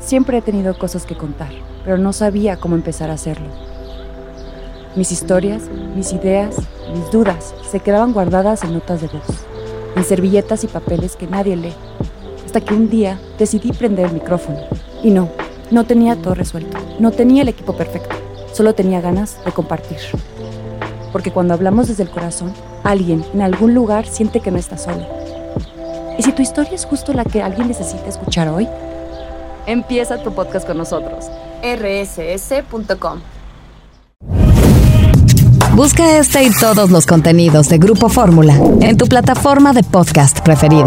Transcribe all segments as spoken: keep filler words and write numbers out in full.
Siempre he tenido cosas que contar, pero no sabía cómo empezar a hacerlo. Mis historias, mis ideas, mis dudas se quedaban guardadas en notas de voz, en servilletas y papeles que nadie lee, hasta que un día decidí prender el micrófono. Y no, no tenía todo resuelto, no tenía el equipo perfecto, solo tenía ganas de compartir. Porque cuando hablamos desde el corazón, alguien en algún lugar siente que no está solo. ¿Y si tu historia es justo la que alguien necesita escuchar hoy? Empieza tu podcast con nosotros. erre ese ese punto com. Busca este y todos los contenidos de Grupo Fórmula en tu plataforma de podcast preferida.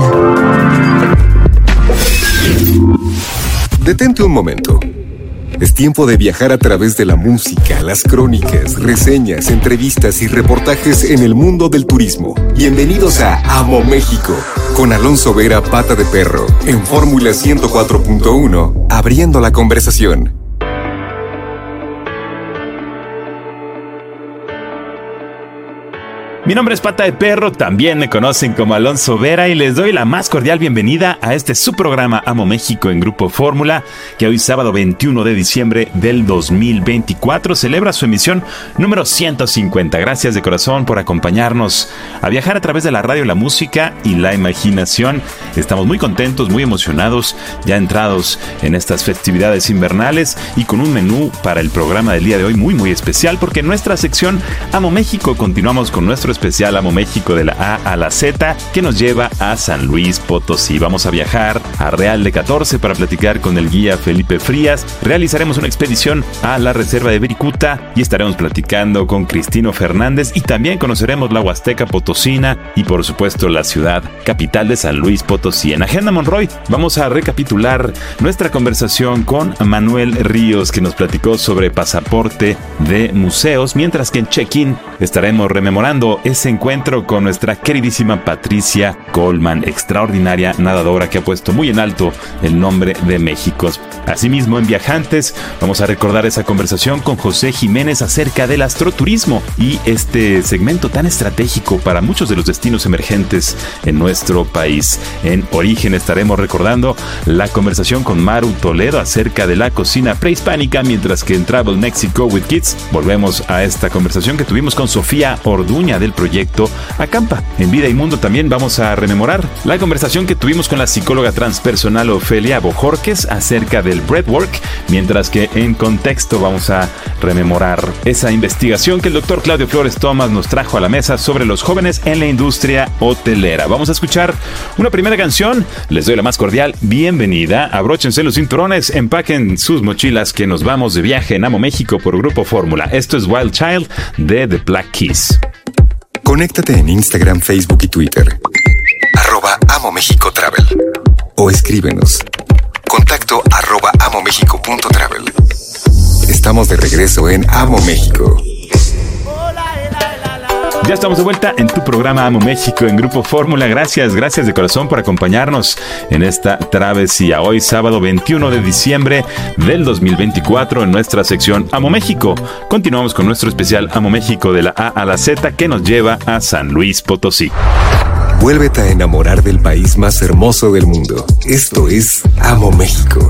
Detente un momento. Es tiempo de viajar a través de la música, las crónicas, reseñas, entrevistas y reportajes en el mundo del turismo. Bienvenidos a Amo México, con Alonso Vera Pata de Perro, en Fórmula ciento cuatro punto uno, abriendo la conversación. Mi nombre es Pata de Perro, también me conocen como Alonso Vera y les doy la más cordial bienvenida a este su programa Amo México en Grupo Fórmula, que hoy sábado veintiuno de diciembre del dos mil veinticuatro celebra su emisión número ciento cincuenta. Gracias de corazón por acompañarnos a viajar a través de la radio, la música y la imaginación. Estamos muy contentos, muy emocionados, ya entrados en estas festividades invernales y con un menú para el programa del día de hoy muy muy especial, porque en nuestra sección Amo México continuamos con nuestro especial Amo México de la A a la Z, que nos lleva a San Luis Potosí. Vamos a viajar a Real de catorce para platicar con el guía Felipe Frías. Realizaremos una expedición a la reserva de Vericuta y estaremos platicando con Cristino Fernández, y también conoceremos la Huasteca Potosina y por supuesto la ciudad capital de San Luis Potosí. En Agenda Monroy vamos a recapitular nuestra conversación con Manuel Ríos, que nos platicó sobre pasaporte de museos, mientras que en Check-in estaremos rememorando ese encuentro con nuestra queridísima Patricia Coleman, extraordinaria nadadora que ha puesto muy en alto el nombre de México. Asimismo, en Viajantes vamos a recordar esa conversación con José Jiménez acerca del astroturismo y este segmento tan estratégico para muchos de los destinos emergentes en nuestro país. En Origen estaremos recordando la conversación con Maru Toledo acerca de la cocina prehispánica, mientras que en Travel Mexico with Kids volvemos a esta conversación que tuvimos con Sofía Orduña del proyecto Acampa. En Vida y Mundo también vamos a rememorar la conversación que tuvimos con la psicóloga transpersonal Ofelia Bojorques acerca del breathwork, mientras que en Contexto vamos a rememorar esa investigación que el doctor Claudio Flores Tomás nos trajo a la mesa sobre los jóvenes en la industria hotelera. Vamos a escuchar una primera canción. Les doy la más cordial bienvenida. Abróchense los cinturones, empaquen sus mochilas, que nos vamos de viaje en Amo México por Grupo Fórmula. Esto es Wild Child de The Black Keys. Conéctate en Instagram, Facebook y Twitter. Arroba Amo México Travel. O escríbenos. Contacto arroba amomexico.travel. Estamos de regreso en Amo México. Ya estamos de vuelta en tu programa Amo México en Grupo Fórmula. Gracias, gracias de corazón por acompañarnos en esta travesía. Hoy sábado veintiuno de diciembre del dos mil veinticuatro en nuestra sección Amo México. Continuamos con nuestro especial Amo México de la A a la Z, que nos lleva a San Luis Potosí. Vuélvete a enamorar del país más hermoso del mundo. Esto es Amo México.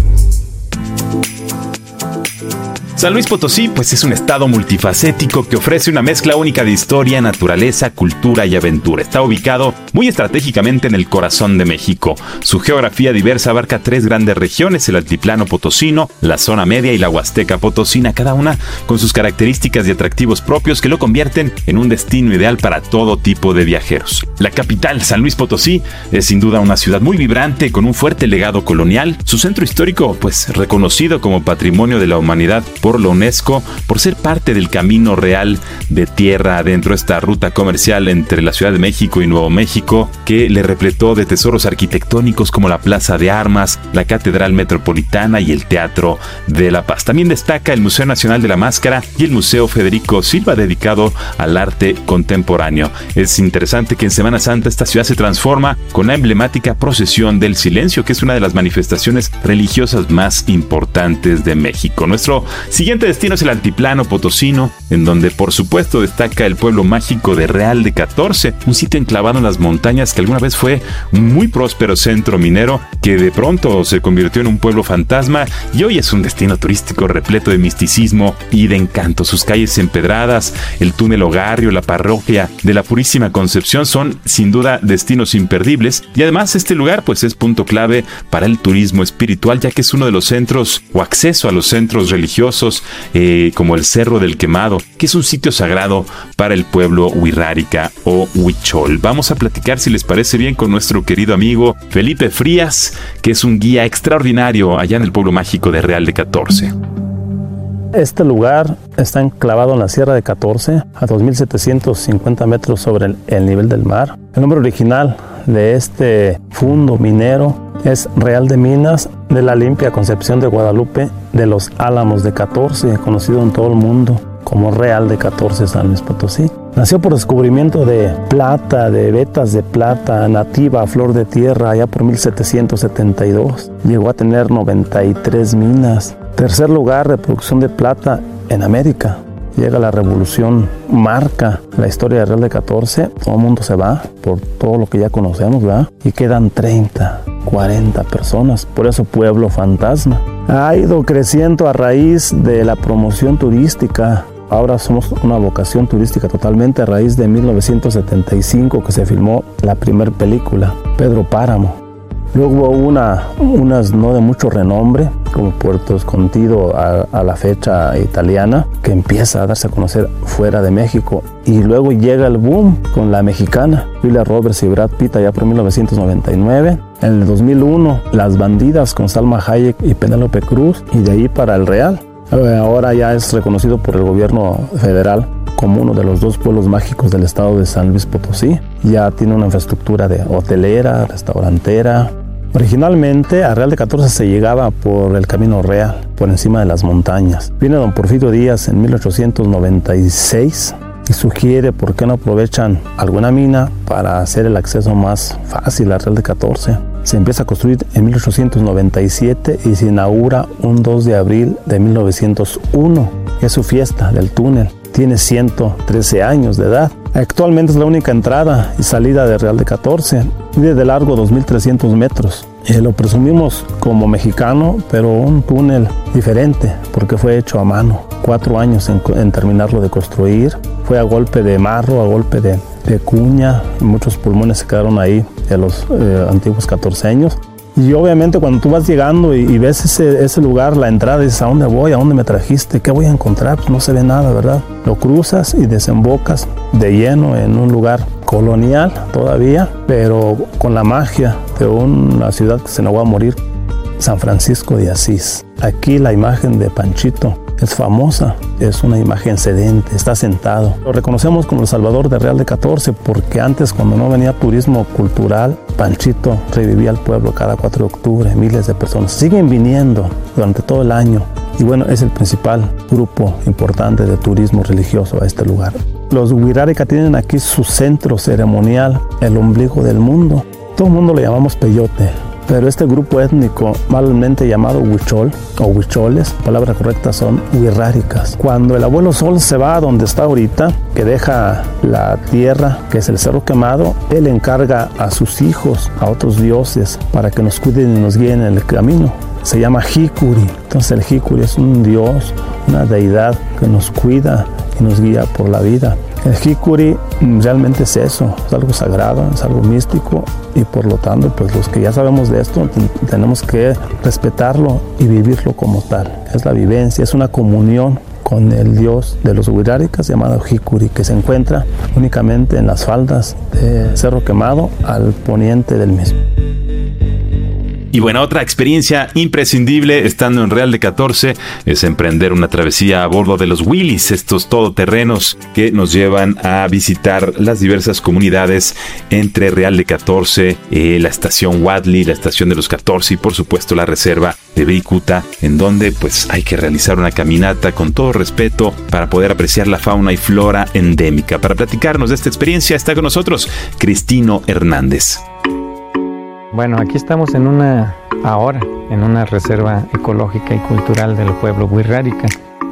San Luis Potosí, pues es un estado multifacético que ofrece una mezcla única de historia, naturaleza, cultura y aventura. Está ubicado muy estratégicamente en el corazón de México. Su geografía diversa abarca tres grandes regiones: el altiplano potosino, la zona media y la Huasteca Potosina, cada una con sus características y atractivos propios que lo convierten en un destino ideal para todo tipo de viajeros. La capital, San Luis Potosí, es sin duda una ciudad muy vibrante con un fuerte legado colonial. Su centro histórico, pues reconocido como Patrimonio de la Humanidad por la UNESCO, por ser parte del Camino Real de tierra adentro, esta ruta comercial entre la Ciudad de México y Nuevo México, que le repletó de tesoros arquitectónicos como la Plaza de Armas, la Catedral Metropolitana y el Teatro de la Paz. También destaca el Museo Nacional de la Máscara y el Museo Federico Silva, dedicado al arte contemporáneo. Es interesante que en Semana Santa esta ciudad se transforma con la emblemática Procesión del Silencio, que es una de las manifestaciones religiosas más importantes de México. Nuestro siguiente destino es el altiplano potosino, en donde por supuesto destaca el pueblo mágico de Real de catorce, un sitio enclavado en las montañas que alguna vez fue un muy próspero centro minero, que de pronto se convirtió en un pueblo fantasma y hoy es un destino turístico repleto de misticismo y de encanto. Sus calles empedradas, el túnel Ogarrio, la parroquia de la Purísima Concepción son sin duda destinos imperdibles, y además este lugar pues es punto clave para el turismo espiritual, ya que es uno de los centros o acceso a los centros religiosos eh, como el Cerro del Quemado, que es un sitio sagrado para el pueblo Wixárika o Huichol. Vamos a platicar, si les parece bien, con nuestro querido amigo Felipe Frías, que es un guía extraordinario allá en el pueblo mágico de Real de catorce. Este lugar está enclavado en la Sierra de catorce, a dos mil setecientos cincuenta metros sobre el, el nivel del mar. El nombre original de este fundo minero es Real de Minas de la Limpia Concepción de Guadalupe de los Álamos de catorce, conocido en todo el mundo como Real de catorce San Luis Potosí. Nació por descubrimiento de plata, de vetas de plata nativa a flor de tierra allá por mil setecientos setenta y dos. Llegó a tener noventa y tres minas. Tercer lugar de producción de plata en América. Llega la revolución, marca la historia de Real de catorce, todo el mundo se va por todo lo que ya conocemos, ¿verdad? Y quedan treinta, cuarenta personas, por eso pueblo fantasma. Ha ido creciendo a raíz de la promoción turística. Ahora somos una vocación turística totalmente a raíz de mil novecientos setenta y cinco que se filmó la primera película, Pedro Páramo. Luego hubo una, unas no de mucho renombre, como Puerto Escondido a, a la fecha italiana, que empieza a darse a conocer fuera de México. Y luego llega el boom con La Mexicana, Julia Roberts y Brad Pitt allá por mil novecientos noventa y nueve. En el dos mil uno, Las Bandidas con Salma Hayek y Penélope Cruz, y de ahí para el Real. Ahora ya es reconocido por el gobierno federal como uno de los dos pueblos mágicos del estado de San Luis Potosí. Ya tiene una infraestructura de hotelera, restaurantera. Originalmente a Real de catorce se llegaba por el Camino Real, por encima de las montañas. Viene don Porfirio Díaz en mil ochocientos noventa y seis y sugiere por qué no aprovechan alguna mina para hacer el acceso más fácil a Real de catorce. Se empieza a construir en mil ochocientos noventa y siete y se inaugura un dos de abril de mil novecientos uno. Es su fiesta del túnel. Tiene ciento trece años de edad. Actualmente es la única entrada y salida de Real de catorce. Mide de largo dos mil trescientos metros. Eh, lo presumimos como mexicano, pero un túnel diferente porque fue hecho a mano. Cuatro años en, en terminarlo de construir. Fue a golpe de marro, a golpe de, de cuña. Muchos pulmones se quedaron ahí de los eh, antiguos catorceños. Y obviamente cuando tú vas llegando y, y ves ese, ese lugar, la entrada, dices, ¿a dónde voy? ¿A dónde me trajiste? ¿Qué voy a encontrar? Pues no se ve nada, ¿verdad? Lo cruzas y desembocas de lleno en un lugar colonial todavía, pero con la magia de una ciudad que se nos va a morir, San Francisco de Asís. Aquí la imagen de Panchito es famosa, es una imagen sedente, está sentado. Lo reconocemos como el Salvador de Real de catorce porque antes, cuando no venía turismo cultural, Panchito revivía al pueblo cada cuatro de octubre, miles de personas. Siguen viniendo durante todo el año y bueno, es el principal grupo importante de turismo religioso a este lugar. Los Wixárika tienen aquí su centro ceremonial, el ombligo del mundo. Todo el mundo le llamamos peyote. Pero este grupo étnico, malmente llamado Huichol o Huicholes, palabras correctas son Wixárikas. Cuando el abuelo Sol se va a donde está ahorita, que deja la tierra, que es el Cerro Quemado, él encarga a sus hijos, a otros dioses, para que nos cuiden y nos guíen en el camino. Se llama Jicuri. Entonces el Jicuri es un dios, una deidad que nos cuida y nos guía por la vida. El Jicuri realmente es eso, es algo sagrado, es algo místico y por lo tanto, pues los que ya sabemos de esto tenemos que respetarlo y vivirlo como tal. Es la vivencia, es una comunión con el dios de los Wixárikas llamado Jicuri, que se encuentra únicamente en las faldas de Cerro Quemado al poniente del mismo. Y bueno, otra experiencia imprescindible estando en Real de catorce es emprender una travesía a bordo de los Willys, estos todoterrenos que nos llevan a visitar las diversas comunidades entre Real de catorce, eh, la estación Wadley, la estación de los catorce y por supuesto la reserva de Bricuta, en donde pues hay que realizar una caminata con todo respeto para poder apreciar la fauna y flora endémica. Para platicarnos de esta experiencia está con nosotros Cristino Hernández. Bueno, aquí estamos en una, ahora, en una reserva ecológica y cultural del pueblo Wixárika.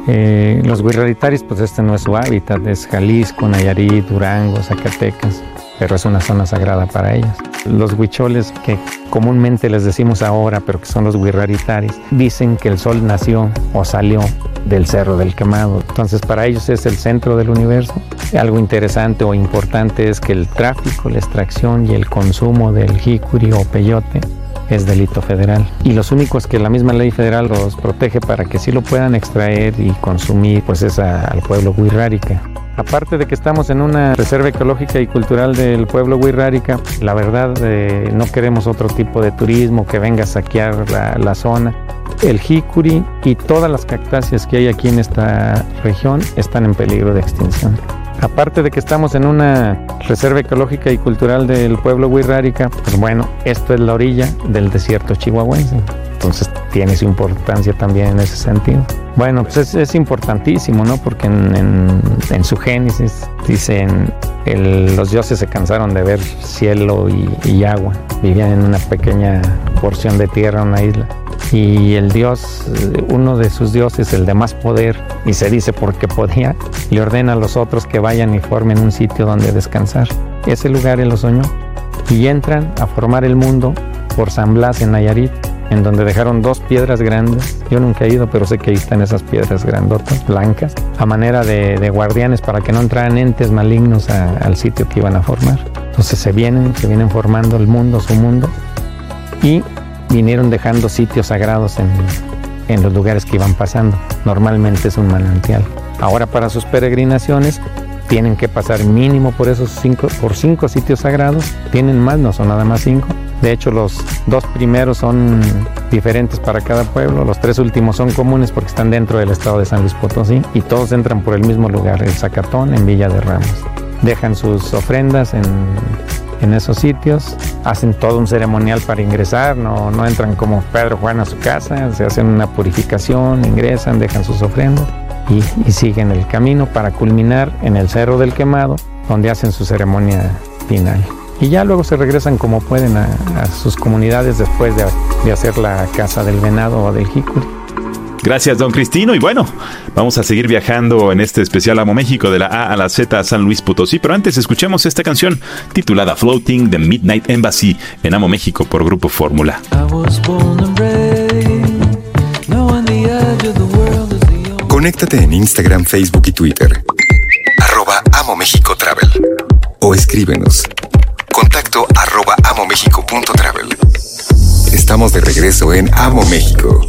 Eh, los huirraritaris, pues este no es su hábitat, es Jalisco, Nayarit, Durango, Zacatecas, pero es una zona sagrada para ellos. Los huicholes, que comúnmente les decimos ahora, pero que son los huirraritaris, dicen que el sol nació o salió del Cerro del Quemado. Entonces para ellos es el centro del universo. Algo interesante o importante es que el tráfico, la extracción y el consumo del jicuri o peyote es delito federal. Y los únicos que la misma ley federal los protege para que sí lo puedan extraer y consumir, pues es a, al pueblo huirrárica. Aparte de que estamos en una reserva ecológica y cultural del pueblo huirrárica, la verdad eh, no queremos otro tipo de turismo que venga a saquear la, la zona. El jicuri y todas las cactáceas que hay aquí en esta región están en peligro de extinción. Aparte de que estamos en una reserva ecológica y cultural del pueblo huirrárica, pues bueno, esto es la orilla del desierto chihuahuense. Entonces tiene su importancia también en ese sentido. Bueno, pues es, es importantísimo, ¿no? Porque en, en, en su génesis dicen, el, los dioses se cansaron de ver cielo y, y agua. Vivían en una pequeña porción de tierra, una isla. Y el dios, uno de sus dioses, el de más poder, y se dice porque podía, le ordena a los otros que vayan y formen un sitio donde descansar. Ese lugar él lo soñó. Y entran a formar el mundo por San Blas en Nayarit, en donde dejaron dos piedras grandes. Yo nunca he ido, pero sé que ahí están esas piedras grandotas, blancas, a manera de, de guardianes para que no entraran entes malignos a, al sitio que iban a formar. Entonces se vienen, se vienen formando el mundo, su mundo, y vinieron dejando sitios sagrados en, en los lugares que iban pasando. Normalmente es un manantial. Ahora para sus peregrinaciones tienen que pasar mínimo por esos cinco, por cinco sitios sagrados. Tienen más, no son nada más cinco. De hecho, los dos primeros son diferentes para cada pueblo. Los tres últimos son comunes porque están dentro del estado de San Luis Potosí y todos entran por el mismo lugar, el Zacatón, en Villa de Ramos. Dejan sus ofrendas en, en esos sitios, hacen todo un ceremonial para ingresar, no, no entran como Pedro Juan a su casa, se hacen una purificación, ingresan, dejan sus ofrendas y, y siguen el camino para culminar en el Cerro del Quemado, donde hacen su ceremonia final. Y ya luego se regresan como pueden a, a sus comunidades después de, de hacer la caza del venado o del jicuri. Gracias, don Cristino. Y bueno, vamos a seguir viajando en este especial Amo México de la A a la Z a San Luis Potosí. Pero antes escuchemos esta canción titulada Floating de Midnight Embassy en Amo México por Grupo Fórmula. Conéctate en Instagram, Facebook y Twitter. Arroba Amo México Travel. O escríbenos. Contacto arroba amomexico.travel. Estamos de regreso en Amo México.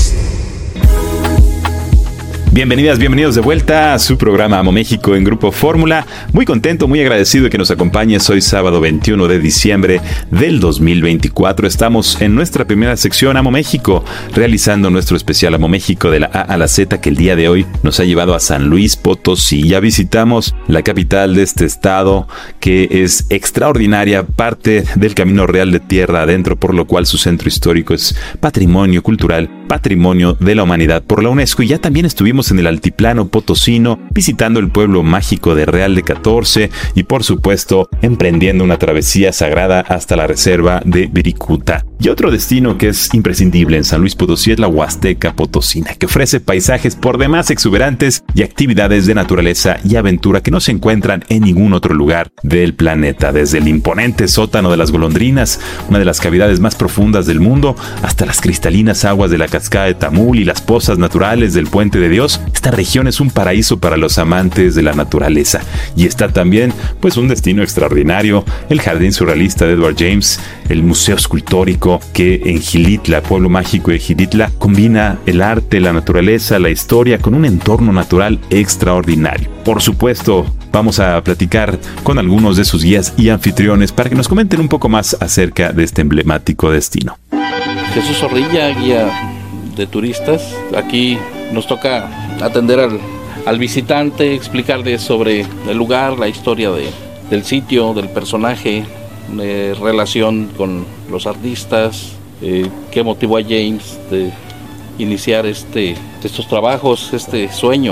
Bienvenidas, bienvenidos de vuelta a su programa Amo México en Grupo Fórmula. Muy contento, muy agradecido de que nos acompañes hoy sábado veintiuno de diciembre del dos mil veinticuatro. Estamos en nuestra primera sección Amo México, realizando nuestro especial Amo México de la A a la Z, que el día de hoy nos ha llevado a San Luis Potosí. Ya visitamos la capital de este estado, que es extraordinaria, parte del Camino Real de Tierra Adentro, por lo cual su centro histórico es patrimonio cultural, patrimonio de la humanidad por la UNESCO. Y ya también estuvimos en el altiplano potosino, visitando el pueblo mágico de Real de catorce y por supuesto emprendiendo una travesía sagrada hasta la reserva de Viricuta. Y otro destino que es imprescindible en San Luis Potosí es la Huasteca Potosina, que ofrece paisajes por demás exuberantes y actividades de naturaleza y aventura que no se encuentran en ningún otro lugar del planeta. Desde el imponente sótano de las golondrinas, una de las cavidades más profundas del mundo, hasta las cristalinas aguas de la cascada de Tamul y las pozas naturales del Puente de Dios, esta región es un paraíso para los amantes de la naturaleza. Y está también pues un destino extraordinario, el Jardín Surrealista de Edward James, el Museo Escultórico, que en Xilitla, pueblo mágico de Xilitla, combina el arte, la naturaleza, la historia con un entorno natural extraordinario. Por supuesto, vamos a platicar con algunos de sus guías y anfitriones para que nos comenten un poco más acerca de este emblemático destino. Jesús Zorrilla, guía de turistas. Aquí nos toca atender al, al visitante, explicarle sobre el lugar, la historia de, del sitio, del personaje, eh, relación con los artistas, eh, qué motivó a James de iniciar este, estos trabajos, este sueño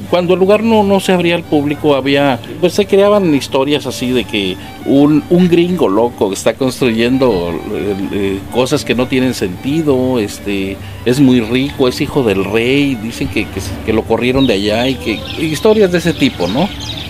Cuando el lugar no, no se abría al público, había, pues se creaban historias así de que un, un gringo loco está construyendo eh, cosas que no tienen sentido, este, es muy rico, es hijo del rey, dicen que, que, que lo corrieron de allá y que historias de ese tipo, ¿no?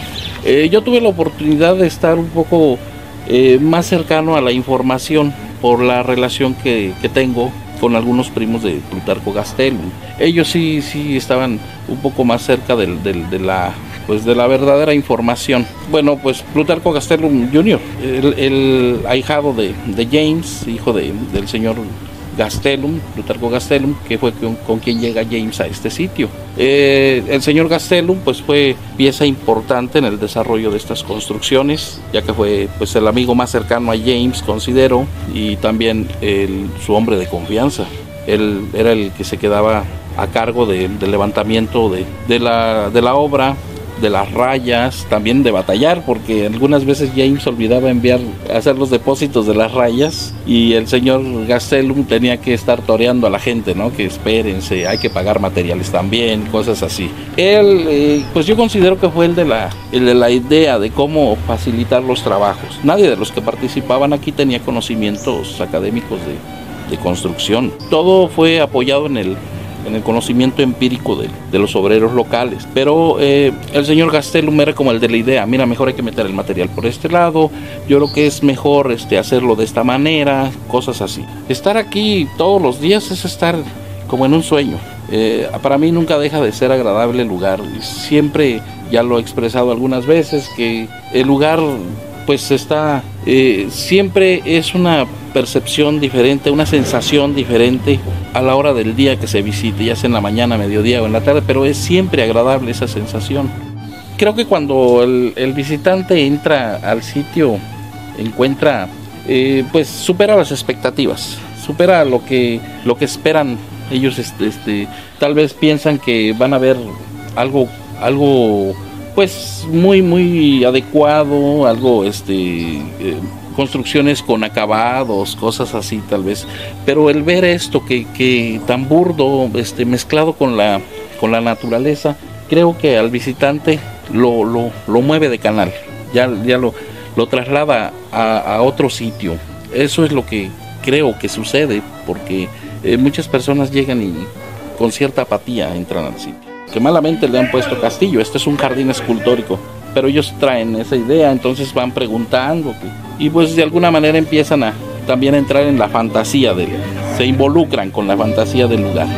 Eh, yo tuve la oportunidad de estar un poco eh, más cercano a la información por la relación que, que tengo con algunos primos de Plutarco Gastelum. Ellos sí, sí estaban un poco más cerca del, del, de la pues de la verdadera información. Bueno, pues Plutarco Gastelum junior, el, el ahijado de, de James, hijo de, del señor Gastelum, Plutarco Gastelum, que fue con, con quien llega James a este sitio. Eh, el señor Gastelum pues fue pieza importante en el desarrollo de estas construcciones, ya que fue pues el amigo más cercano a James, considero, y también el, su hombre de confianza. Él era el que se quedaba a cargo de, del levantamiento de, de, la, de la obra, de las rayas, también de batallar, porque algunas veces James olvidaba enviar, hacer los depósitos de las rayas y el señor Gastelum tenía que estar toreando a la gente, ¿no? Que espérense, hay que pagar materiales también, cosas así. Él, eh, pues yo considero que fue el de, la, el de la idea de cómo facilitar los trabajos. Nadie de los que participaban aquí tenía conocimientos académicos de, de construcción. Todo fue apoyado en el en el conocimiento empírico de, de los obreros locales, pero eh, el señor Gastelum era como el de la idea, mira, mejor hay que meter el material por este lado, yo creo que es mejor este, hacerlo de esta manera, cosas así. Estar aquí todos los días es estar como en un sueño. Eh, para mí nunca deja de ser agradable el lugar, siempre, ya lo he expresado algunas veces, que el lugar pues está, eh, siempre es una percepción diferente, una sensación diferente a la hora del día que se visite, ya sea en la mañana, mediodía o en la tarde, pero es siempre agradable esa sensación. Creo que cuando el, el visitante entra al sitio, encuentra, eh, pues supera las expectativas, supera lo que, lo que esperan ellos, este, este, tal vez piensan que van a ver algo, algo pues muy, muy adecuado, algo, este... Eh, construcciones con acabados, cosas así tal vez, pero el ver esto que, que tan burdo, este, mezclado con la, con la naturaleza, creo que al visitante lo, lo, lo mueve de canal, ya, ya lo, lo traslada a, a otro sitio. Eso es lo que creo que sucede, porque eh, muchas personas llegan y con cierta apatía entran al sitio. Que malamente le han puesto castillo, este es un jardín escultórico, pero ellos traen esa idea, entonces van preguntando y pues de alguna manera empiezan a también a entrar en la fantasía, de, se involucran con la fantasía del lugar.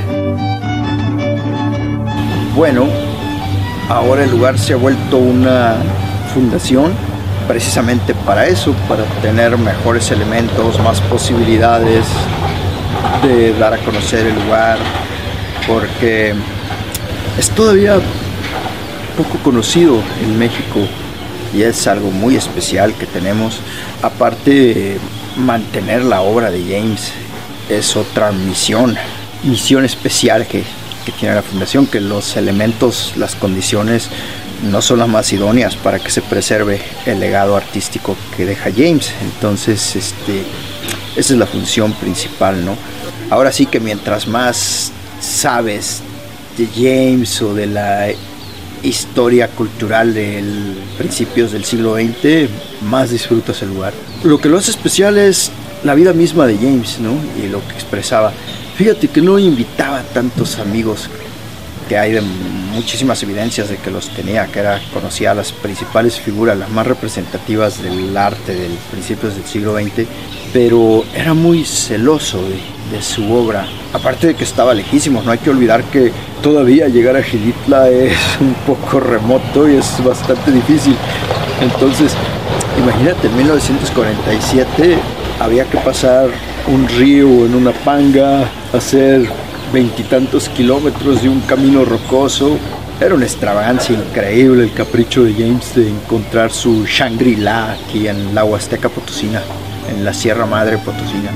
Bueno, ahora el lugar se ha vuelto una fundación precisamente para eso, para tener mejores elementos, más posibilidades de dar a conocer el lugar, porque es todavía poco conocido en México y es algo muy especial que tenemos. Aparte, mantener la obra de James es otra misión, misión especial que, que tiene la fundación, que los elementos, las condiciones no son las más idóneas para que se preserve el legado artístico que deja James. Entonces, este, esa es la función principal, ¿no? Ahora sí que mientras más sabes de James o de la historia cultural de principios del siglo veinte, más disfrutas el lugar. Lo que lo hace especial es la vida misma de James, ¿no? Y lo que expresaba. Fíjate que no invitaba tantos amigos, que hay de muchísimas evidencias de que los tenía, que era, conocía a las principales figuras, las más representativas del arte de principios del siglo veinte, pero era muy celoso de, de su obra. Aparte de que estaba lejísimos, no hay que olvidar que todavía llegar a Xilitla es un poco remoto y es bastante difícil. Entonces, imagínate, en mil novecientos cuarenta y siete había que pasar un río en una panga, hacer veintitantos kilómetros de un camino rocoso. Era una extravagancia increíble el capricho de James de encontrar su Shangri-La aquí en la Huasteca Potosina, en la Sierra Madre Potosina.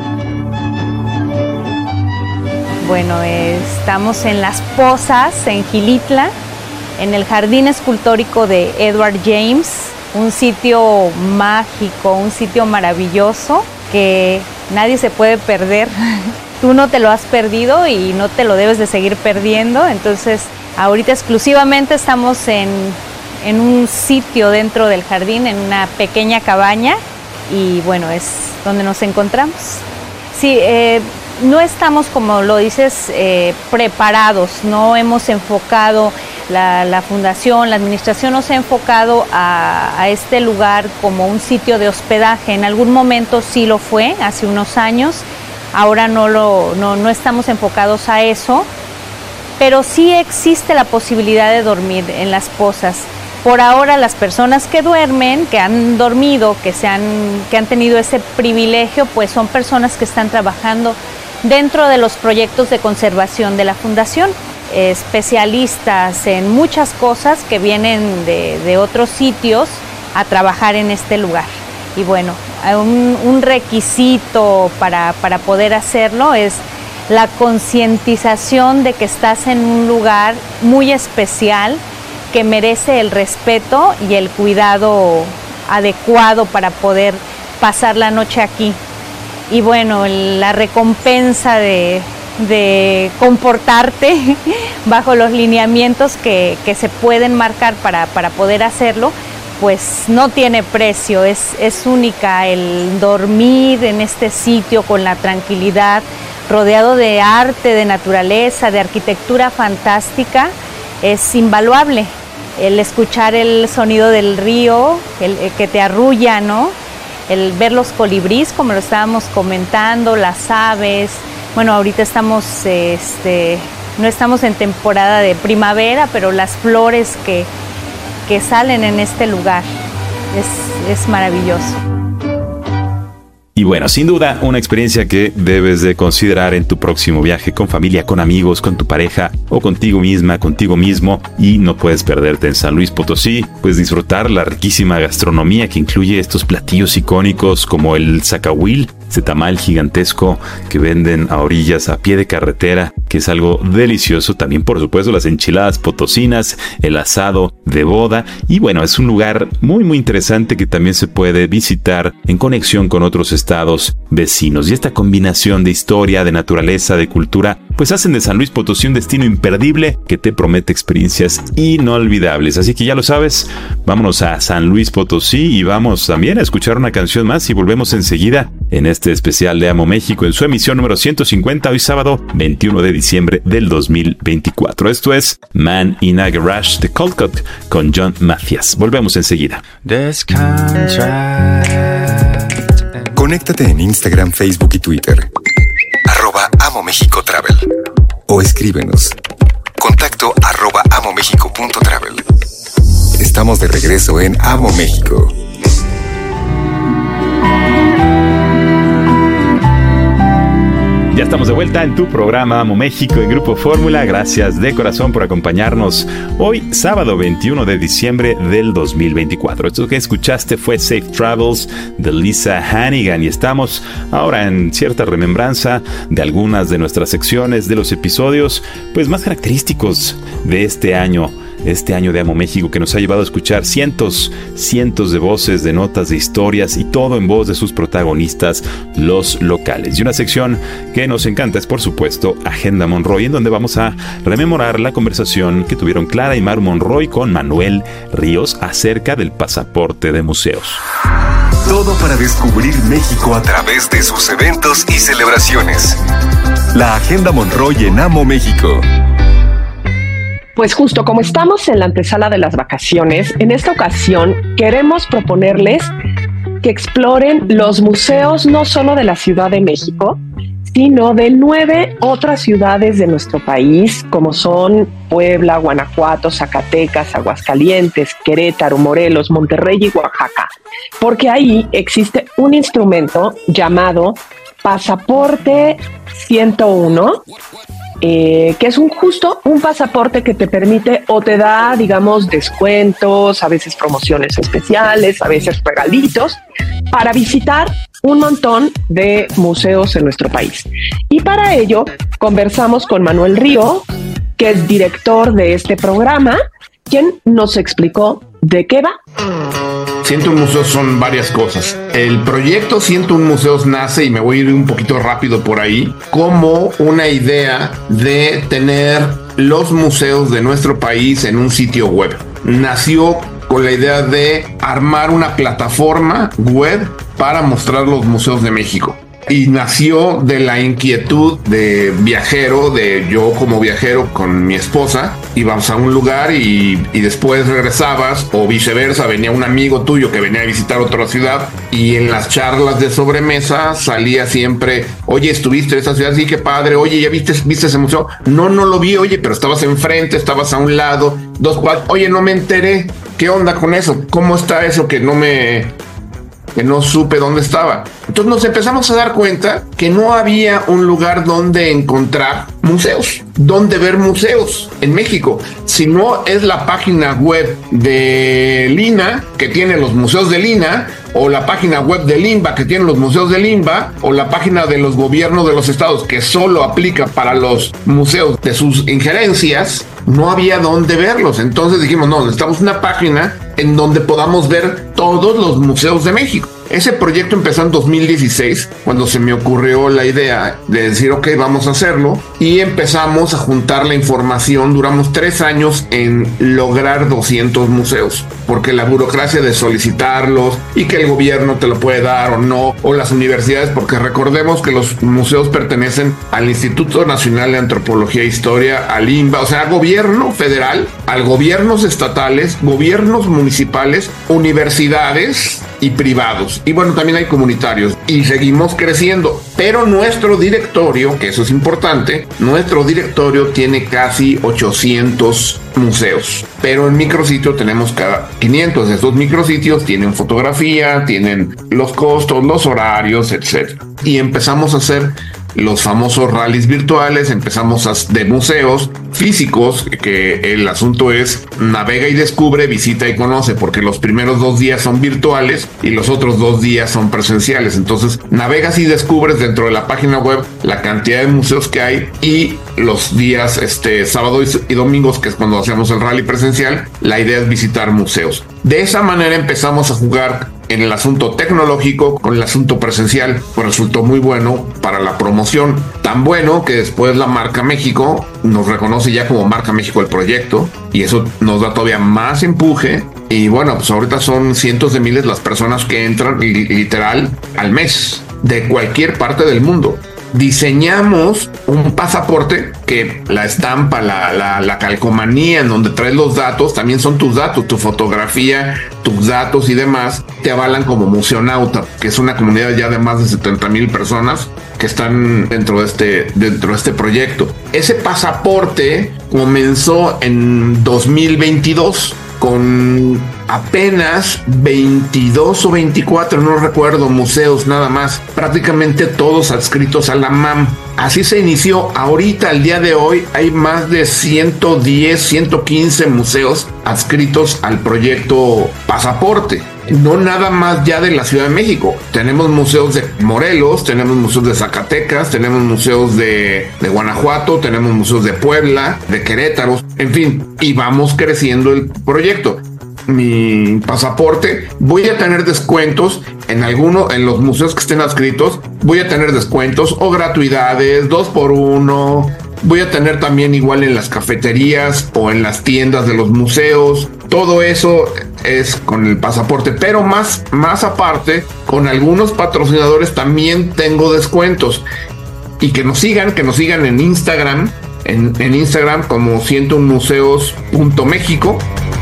Bueno, estamos en Las Pozas, en Xilitla, en el Jardín Escultórico de Edward James, un sitio mágico, un sitio maravilloso que nadie se puede perder. Tú no te lo has perdido y no te lo debes de seguir perdiendo, entonces Ahorita exclusivamente estamos en, en un sitio dentro del jardín, en una pequeña cabaña, y bueno, es donde nos encontramos. Sí, eh, no estamos, como lo dices, eh, preparados, no hemos enfocado, la, la fundación, la administración no se ha enfocado a, a este lugar como un sitio de hospedaje. En algún momento sí lo fue, hace unos años, ahora no, lo, no, no estamos enfocados a eso, pero sí existe la posibilidad de dormir en las pozas. Por ahora las personas que duermen, que han dormido, que, se han, que han tenido ese privilegio, pues son personas que están trabajando dentro de los proyectos de conservación de la Fundación, especialistas en muchas cosas que vienen de, de otros sitios a trabajar en este lugar. Y bueno, un, un requisito para, para poder hacerlo es la concientización de que estás en un lugar muy especial, que merece el respeto y el cuidado adecuado para poder pasar la noche aquí. Y bueno, la recompensa de, de comportarte bajo los lineamientos que, que se pueden marcar para, para poder hacerlo, pues no tiene precio, es, es única. El dormir en este sitio con la tranquilidad, rodeado de arte, de naturaleza, de arquitectura fantástica, es invaluable. El escuchar el sonido del río, el, el que te arrulla, ¿no? El ver los colibríes, como lo estábamos comentando, las aves. Bueno, ahorita estamos, este, no estamos en temporada de primavera, pero las flores que, que salen en este lugar es, es maravilloso. Y bueno, sin duda, una experiencia que debes de considerar en tu próximo viaje con familia, con amigos, con tu pareja o contigo misma, contigo mismo. Y no puedes perderte en San Luis Potosí, pues disfrutar la riquísima gastronomía que incluye estos platillos icónicos como el zacahuil, ese tamal gigantesco que venden a orillas, a pie de carretera, que es algo delicioso. También, por supuesto, las enchiladas potosinas, el asado de boda. Y bueno, es un lugar muy muy interesante que también se puede visitar en conexión con otros estados vecinos. Y esta combinación de historia, de naturaleza, de cultura, pues hacen de San Luis Potosí un destino imperdible que te promete experiencias inolvidables. Así que ya lo sabes, vámonos a San Luis Potosí y vamos también a escuchar una canción más y volvemos enseguida en este especial de Amo México en su emisión número ciento cincuenta, hoy sábado veintiuno de diciembre del dos mil veinticuatro. Esto es Man in a Garage de Cold Cut con John Mathias. Volvemos enseguida. Conéctate en Instagram, Facebook y Twitter. Arroba Amo México Travel. O escríbenos. Contacto arroba amomexico punto travel. Estamos de regreso en Amo México. Ya estamos de vuelta en tu programa Amo México en Grupo Fórmula. Gracias de corazón por acompañarnos hoy, sábado veintiuno de diciembre del dos mil veinticuatro. Esto que escuchaste fue Safe Travels de Lisa Hannigan y estamos ahora en cierta remembranza de algunas de nuestras secciones de los episodios pues más característicos de este año. Este año de Amo México, que nos ha llevado a escuchar cientos, cientos de voces, de notas, de historias y todo en voz de sus protagonistas, los locales. Y una sección que nos encanta es, por supuesto, Agenda Monroy, en donde vamos a rememorar la conversación que tuvieron Clara y Maru Monroy con Manuel Ríos acerca del pasaporte de museos. Todo para descubrir México a través de sus eventos y celebraciones. La Agenda Monroy en Amo México. Pues justo como estamos en la antesala de las vacaciones, en esta ocasión queremos proponerles que exploren los museos no solo de la Ciudad de México, sino de nueve otras ciudades de nuestro país, como son Puebla, Guanajuato, Zacatecas, Aguascalientes, Querétaro, Morelos, Monterrey y Oaxaca, porque ahí existe un instrumento llamado Pasaporte ciento uno, Eh, que es un justo un pasaporte que te permite o te da, digamos, descuentos, a veces promociones especiales, a veces regalitos, para visitar un montón de museos en nuestro país. Y para ello conversamos con Manuel Río, que es director de este programa, quien nos explicó de qué va. ciento uno Museos son varias cosas. El proyecto ciento uno Museos nace, y me voy a ir un poquito rápido por ahí, como una idea de tener los museos de nuestro país en un sitio web. Nació con la idea de armar una plataforma web para mostrar los museos de México. Y nació de la inquietud de viajero, de yo como viajero con mi esposa, íbamos a un lugar y, y después regresabas, o viceversa, venía un amigo tuyo que venía a visitar otra ciudad, y en las charlas de sobremesa salía siempre, oye, ¿estuviste en esa ciudad? Sí, qué padre. Oye, ¿ya viste, viste ese museo? No, no lo vi. Oye, pero estabas enfrente, estabas a un lado, dos cuadras. Oye, no me enteré. ¿Qué onda con eso? ¿Cómo está eso que no me... que no supe dónde estaba? Entonces nos empezamos a dar cuenta que no había un lugar donde encontrar museos, donde ver museos en México. Si no es la página web de Lina, que tiene los museos de Lina, o la página web de Limba, que tiene los museos de Limba, o la página de los gobiernos de los estados, que solo aplica para los museos de sus injerencias, no había dónde verlos. Entonces dijimos, no, necesitamos una página en donde podamos ver todos los museos de México. Ese proyecto empezó en dos mil dieciséis, cuando se me ocurrió la idea de decir, ok, vamos a hacerlo, y empezamos a juntar la información. Duramos tres años en lograr doscientos museos, porque la burocracia de solicitarlos y que el gobierno te lo puede dar o no, o las universidades, porque recordemos que los museos pertenecen al Instituto Nacional de Antropología e Historia, al INBA, o sea, al gobierno federal, al gobiernos estatales, gobiernos municipales, universidades y privados. Y bueno, también hay comunitarios, y seguimos creciendo. Pero nuestro directorio, que eso es importante, nuestro directorio tiene casi ochocientos museos. Pero en micrositio tenemos cada quinientos. De estos micrositios tienen fotografía, tienen los costos, los horarios, etcétera. Y empezamos a hacer los famosos rallies virtuales, empezamos a, de museos físicos, que el asunto es navega y descubre, visita y conoce, porque los primeros dos días son virtuales y los otros dos días son presenciales. Entonces navegas y descubres dentro de la página web la cantidad de museos que hay, y los días este, sábado y domingos, que es cuando hacemos el rally presencial, la idea es visitar museos. De esa manera empezamos a jugar en el asunto tecnológico con el asunto presencial, pues resultó muy bueno para la promoción. Tan bueno que después la marca México nos reconoce ya como marca México el proyecto, y eso nos da todavía más empuje. Y bueno, pues ahorita son cientos de miles las personas que entran literal al mes de cualquier parte del mundo. Diseñamos un pasaporte que la estampa, la, la, la calcomanía en donde traes los datos, también son tus datos, tu fotografía, tus datos y demás, te avalan como museonauta, que es una comunidad ya de más de setenta mil personas que están dentro de este, dentro de este proyecto. Ese pasaporte comenzó en dos mil veintidós con apenas veintidós o veinticuatro, no recuerdo, museos nada más, prácticamente todos adscritos a la M A M. Así se inició. Ahorita, al día de hoy, hay más de ciento diez, ciento quince museos adscritos al proyecto Pasaporte. No nada más ya de la Ciudad de México. Tenemos museos de Morelos, tenemos museos de Zacatecas, tenemos museos de, de Guanajuato, tenemos museos de Puebla, de Querétaro, en fin, y vamos creciendo el proyecto. Mi pasaporte, voy a tener descuentos en alguno, en los museos que estén adscritos, voy a tener descuentos o gratuidades, dos por uno. Voy a tener también igual en las cafeterías o en las tiendas de los museos. Todo eso es con el pasaporte, pero más, más aparte, con algunos patrocinadores también tengo descuentos. Y que nos sigan, que nos sigan en Instagram, en, en Instagram como ciento uno museos punto méxico.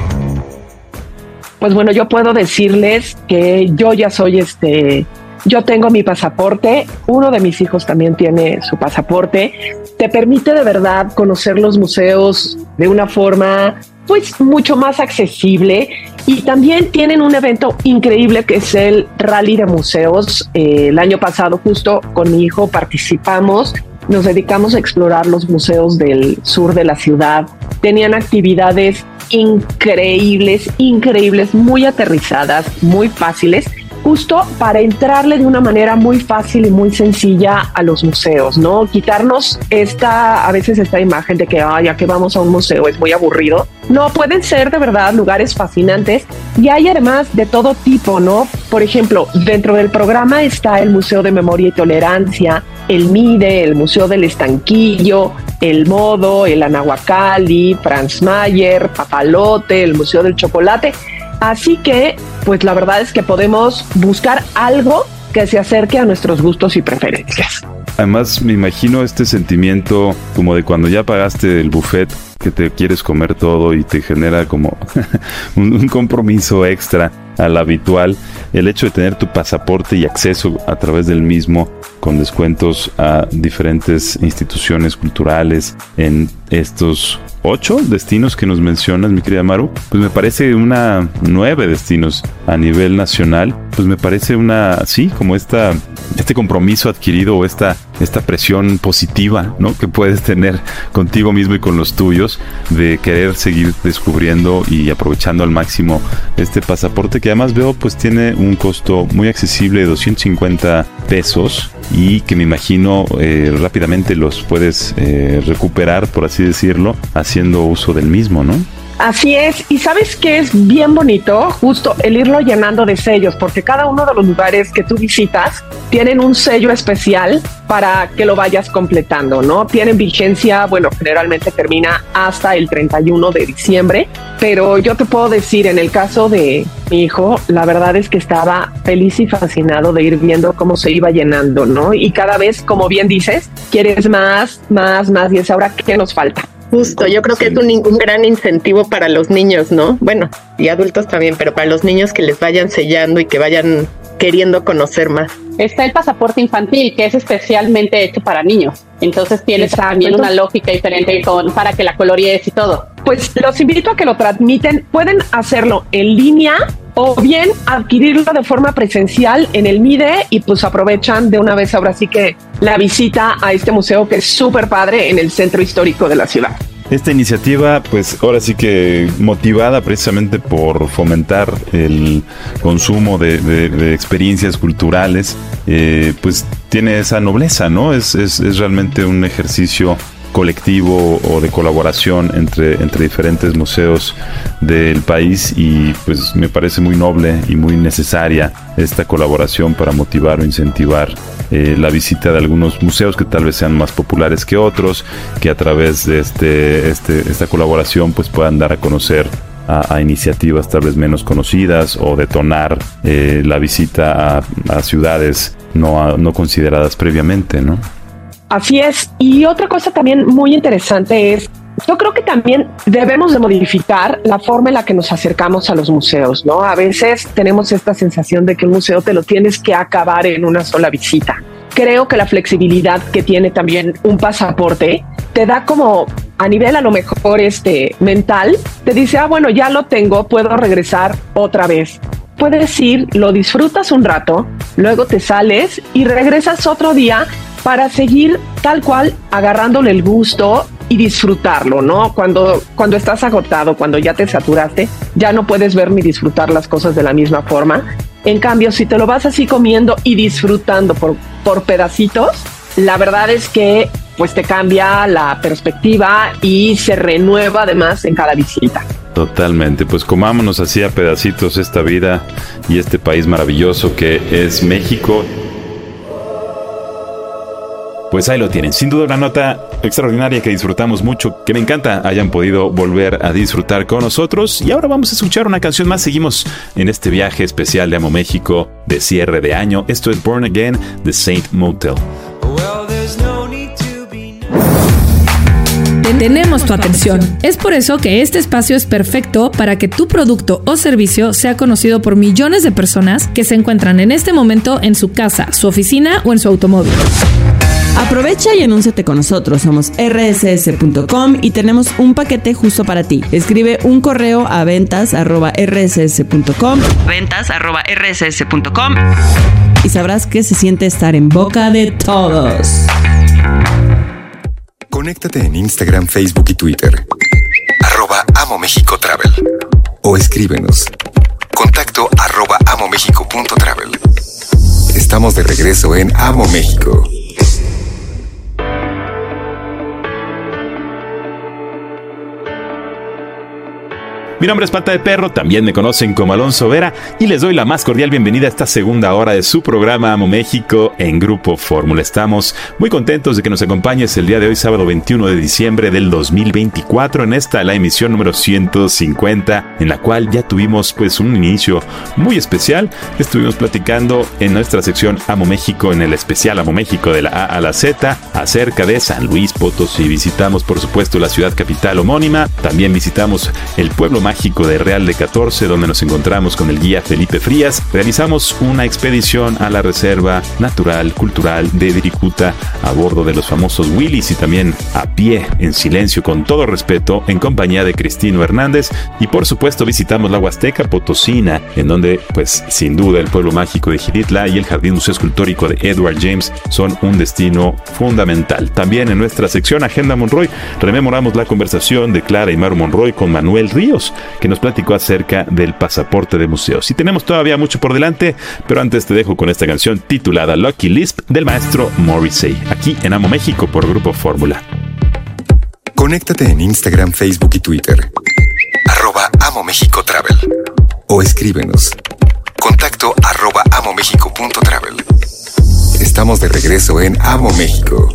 Pues bueno, yo puedo decirles que yo ya soy este, yo tengo mi pasaporte, uno de mis hijos también tiene su pasaporte. Te permite de verdad conocer los museos de una forma pues mucho más accesible, y también tienen un evento increíble que es el Rally de Museos. Eh, el año pasado justo con mi hijo participamos, nos dedicamos a explorar los museos del sur de la ciudad. Tenían actividades increíbles, increíbles, muy aterrizadas, muy fáciles, justo para entrarle de una manera muy fácil y muy sencilla a los museos, ¿no? Quitarnos esta, a veces esta imagen de que, ay, ya que vamos a un museo es muy aburrido. No, pueden ser de verdad lugares fascinantes y hay además de todo tipo, ¿no? Por ejemplo, dentro del programa está el Museo de Memoria y Tolerancia, el MIDE, el Museo del Estanquillo, el Modo, el Anahuacalli, Franz Mayer, Papalote, el Museo del Chocolate. Así que, pues la verdad es que podemos buscar algo que se acerque a nuestros gustos y preferencias. Además, me imagino este sentimiento como de cuando ya pagaste el buffet, que te quieres comer todo y te genera como un, un compromiso extra al habitual. El hecho de tener tu pasaporte y acceso a través del mismo con descuentos a diferentes instituciones culturales en estos ocho destinos que nos mencionas, mi querida Maru, pues me parece una nueve destinos a nivel nacional, pues me parece una, sí, como esta, este compromiso adquirido o esta, esta presión positiva, ¿no? Que puedes tener contigo mismo y con los tuyos de querer seguir descubriendo y aprovechando al máximo este pasaporte que además veo pues tiene un costo muy accesible de doscientos cincuenta pesos y que me imagino eh, rápidamente los puedes eh, recuperar, por así decirlo, haciendo uso del mismo, ¿no? Así es, y ¿sabes qué es bien bonito? Justo el irlo llenando de sellos, porque cada uno de los lugares que tú visitas tienen un sello especial para que lo vayas completando, ¿no? Tienen vigencia, bueno, generalmente termina hasta el treinta y uno de diciembre, pero yo te puedo decir, en el caso de mi hijo, la verdad es que estaba feliz y fascinado de ir viendo cómo se iba llenando, ¿no? Y cada vez, como bien dices, quieres más, más, más, y es ahora qué nos falta. Justo, yo creo que es un, un gran incentivo para los niños, ¿no? Bueno, y adultos también, pero para los niños que les vayan sellando y que vayan queriendo conocer más. Está el pasaporte infantil, que es especialmente hecho para niños. Entonces tiene también una lógica diferente con, para que la colorees y todo. Pues los invito a que lo transmiten. Pueden hacerlo en línea o bien adquirirlo de forma presencial en el MIDE y pues aprovechan de una vez ahora sí que la visita a este museo que es súper padre en el centro histórico de la ciudad. Esta iniciativa, pues ahora sí que motivada precisamente por fomentar el consumo de, de, de experiencias culturales, eh, pues tiene esa nobleza, ¿no? Es, es, es realmente un ejercicio colectivo o de colaboración entre, entre diferentes museos del país y pues me parece muy noble y muy necesaria esta colaboración para motivar o incentivar eh, la visita de algunos museos que tal vez sean más populares que otros, que a través de este, este, esta colaboración pues puedan dar a conocer a, a iniciativas tal vez menos conocidas o detonar eh, la visita a, a ciudades no, a, no consideradas previamente, ¿no? Así es. Y otra cosa también muy interesante es, yo creo que también debemos de modificar la forma en la que nos acercamos a los museos, ¿no? A veces tenemos esta sensación de que un museo te lo tienes que acabar en una sola visita. Creo que la flexibilidad que tiene también un pasaporte te da como a nivel a lo mejor este mental, te dice, ah, bueno, ya lo tengo, puedo regresar otra vez. Puedes ir, lo disfrutas un rato, luego te sales y regresas otro día para seguir tal cual agarrándole el gusto y disfrutarlo, ¿no? Cuando, cuando estás agotado, cuando ya te saturaste, ya no puedes ver ni disfrutar las cosas de la misma forma. En cambio, si te lo vas así comiendo y disfrutando por, por pedacitos, la verdad es que pues te cambia la perspectiva y se renueva además en cada visita. Totalmente, pues comámonos así a pedacitos esta vida y este país maravilloso que es México. Pues ahí lo tienen, sin duda una nota extraordinaria que disfrutamos mucho, que me encanta hayan podido volver a disfrutar con nosotros. Y ahora vamos a escuchar una canción más, seguimos en este viaje especial de Amo México de cierre de año. Esto es Born Again de Saint Motel. Tenemos tu atención. Es por eso que este espacio es perfecto para que tu producto o servicio sea conocido por millones de personas que se encuentran en este momento en su casa, su oficina o en su automóvil. Aprovecha y anúnciate con nosotros. Somos erre ese ese punto com y tenemos un paquete justo para ti. Escribe un correo a ventas arroba erre ese ese punto com ventas arroba erre ese ese punto com y sabrás qué se siente estar en boca de todos. Conéctate en Instagram, Facebook y Twitter. Arroba Amo México Travel. O escríbenos. Contacto arroba amomexico.travel. Estamos de regreso en Amo México. Mi nombre es Pata de Perro, también me conocen como Alonso Vera y les doy la más cordial bienvenida a esta segunda hora de su programa Amo México en Grupo Fórmula. Estamos muy contentos de que nos acompañes el día de hoy, sábado veintiuno de diciembre del dos mil veinticuatro, en esta la emisión número ciento cincuenta, en la cual ya tuvimos pues un inicio muy especial. Estuvimos platicando en nuestra sección Amo México, en el especial Amo México de la A a la Z, acerca de San Luis Potosí. Visitamos por supuesto la ciudad capital homónima, también visitamos el pueblo mágico de Real de catorce, donde nos encontramos con el guía Felipe Frías. Realizamos una expedición a la Reserva Natural Cultural de Diricuta a bordo de los famosos Willys y también a pie, en silencio, con todo respeto, en compañía de Cristino Hernández. Y por supuesto visitamos la Huasteca Potosina, en donde pues sin duda el pueblo mágico de Xilitla y el Jardín Museo Escultórico de Edward James son un destino fundamental. También en nuestra sección Agenda Monroy rememoramos la conversación de Clara y Maru Monroy con Manuel Ríos, que nos platicó acerca del pasaporte de museos. Y tenemos todavía mucho por delante, pero antes te dejo con esta canción titulada Lucky Lisp del maestro Morrissey, aquí en Amo México por Grupo Fórmula. Conéctate en Instagram, Facebook y Twitter. Arroba Amo México Travel. O escríbenos. Contacto arroba amomexico.travel. Estamos de regreso en Amo México.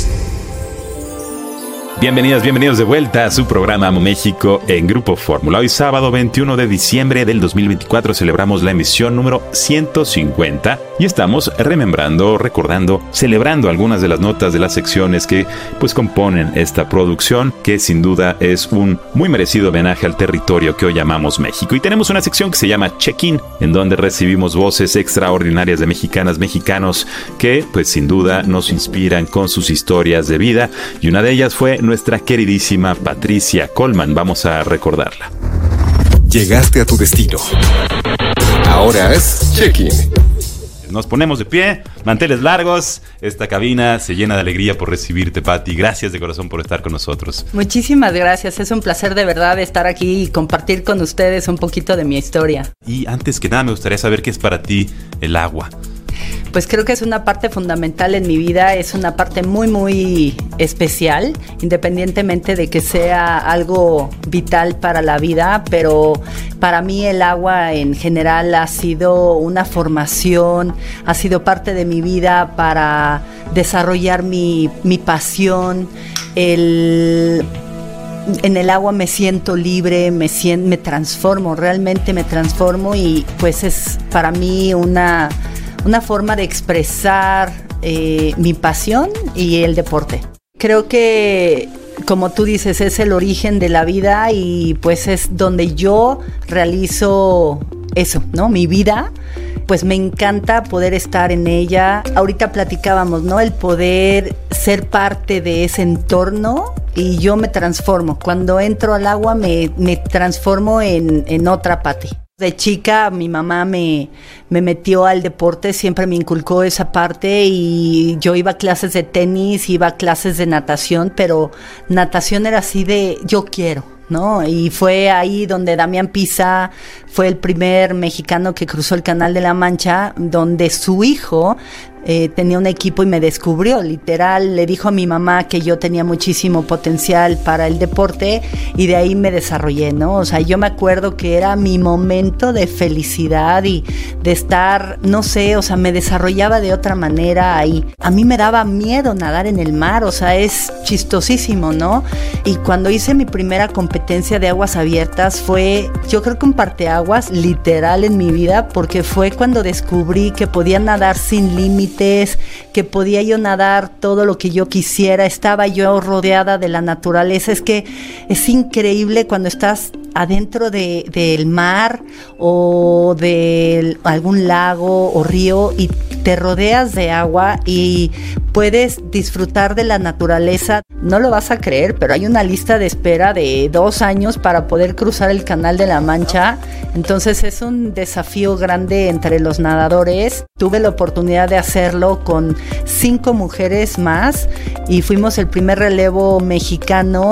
Bienvenidas, bienvenidos de vuelta a su programa Amo México en Grupo Fórmula. Hoy sábado veintiuno de diciembre del dos mil veinticuatro celebramos la emisión número ciento cincuenta y estamos remembrando, recordando, celebrando algunas de las notas de las secciones que pues componen esta producción, que sin duda es un muy merecido homenaje al territorio que hoy llamamos México. Y tenemos una sección que se llama Check-in, en donde recibimos voces extraordinarias de mexicanas, mexicanos que pues sin duda nos inspiran con sus historias de vida, y una de ellas fue nuestra queridísima Patricia Colman. Vamos a recordarla. Llegaste a tu destino. Ahora es check-in. Nos ponemos de pie, manteles largos. Esta cabina se llena de alegría por recibirte, Pati. Gracias de corazón por estar con nosotros. Muchísimas gracias. Es un placer de verdad estar aquí y compartir con ustedes un poquito de mi historia. Y antes que nada me gustaría saber qué es para ti el agua. Pues creo que es una parte fundamental en mi vida, es una parte muy muy especial, independientemente de que sea algo vital para la vida, pero para mí el agua en general ha sido una formación, ha sido parte de mi vida para desarrollar mi, mi pasión. El... En el agua me siento libre, me siento, me transformo, realmente me transformo, y pues es para mí una... una forma de expresar eh, mi pasión y el deporte. Creo que, como tú dices, es el origen de la vida y pues es donde yo realizo eso, ¿no? Mi vida, pues me encanta poder estar en ella. Ahorita platicábamos, ¿no? El poder ser parte de ese entorno y yo me transformo. Cuando entro al agua me, me transformo en, en otra Pati. De chica mi mamá me, me metió al deporte, siempre me inculcó esa parte y yo iba a clases de tenis, iba a clases de natación, pero natación era así de yo quiero, ¿no? Y fue ahí donde Damián Pisa fue el primer mexicano que cruzó el Canal de la Mancha, donde su hijo eh, tenía un equipo y me descubrió, literal, le dijo a mi mamá que yo tenía muchísimo potencial para el deporte y de ahí me desarrollé, ¿no? O sea, yo me acuerdo que era mi momento de felicidad y de estar, no sé, o sea, me desarrollaba de otra manera ahí. A mí me daba miedo nadar en el mar, o sea, es chistosísimo, ¿no? Y cuando hice mi primera competencia de aguas abiertas fue, yo creo que un parteaguas literal en mi vida, porque fue cuando descubrí que podía nadar sin límites, que podía yo nadar todo lo que yo quisiera, estaba yo rodeada de la naturaleza. Es que es increíble cuando estás adentro de, del mar o de algún lago o río y te rodeas de agua y puedes disfrutar de la naturaleza. No lo vas a creer, pero hay una lista de espera de dos años para poder cruzar el Canal de la Mancha. Entonces es un desafío grande entre los nadadores. Tuve la oportunidad de hacerlo con cinco mujeres más y fuimos el primer relevo mexicano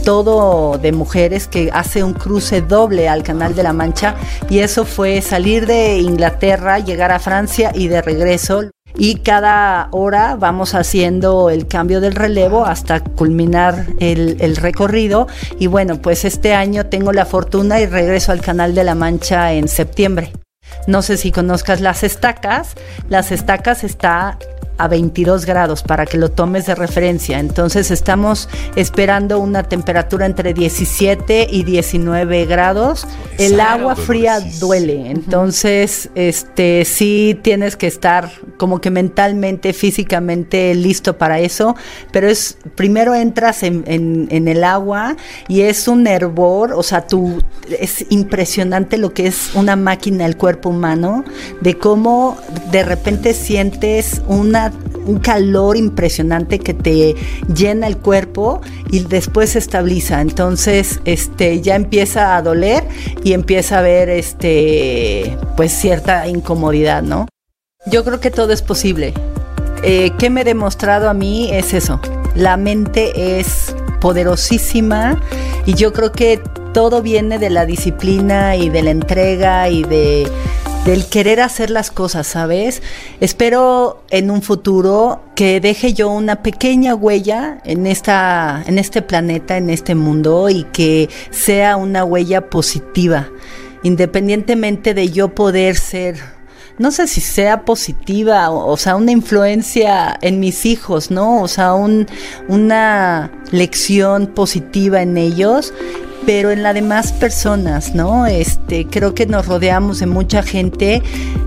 todo de mujeres que hace un cruce doble al Canal de la Mancha, y eso fue salir de Inglaterra, llegar a Francia y de regreso. Y cada hora vamos haciendo el cambio del relevo hasta culminar el, el recorrido. Y bueno, pues este año tengo la fortuna y regreso al Canal de la Mancha en septiembre. No sé si conozcas las estacas. Las estacas está a veintidós grados para que lo tomes de referencia. Entonces estamos esperando una temperatura entre diecisiete y diecinueve grados. El agua fría duele. Entonces, este sí tienes que estar como que mentalmente, físicamente listo para eso. Pero es, primero entras en, en, en el agua y es un hervor, o sea, tú, es impresionante lo que es una máquina, el cuerpo humano, de cómo de repente sientes una un calor impresionante que te llena el cuerpo y después se estabiliza. Entonces, este, ya empieza a doler y empieza a haber, este, pues cierta incomodidad, ¿no? Yo creo que todo es posible. Eh, ¿Qué me he demostrado a mí? Es eso. La mente es poderosísima y yo creo que todo viene de la disciplina y de la entrega y de del querer hacer las cosas, ¿sabes? Espero en un futuro que deje yo una pequeña huella en esta, en este planeta, en este mundo, y que sea una huella positiva, independientemente de yo poder ser, no sé si sea positiva, o, o sea, una influencia en mis hijos, ¿no? O sea, un, una lección positiva en ellos, pero en las demás personas, ¿no? Este, creo que nos rodeamos de mucha gente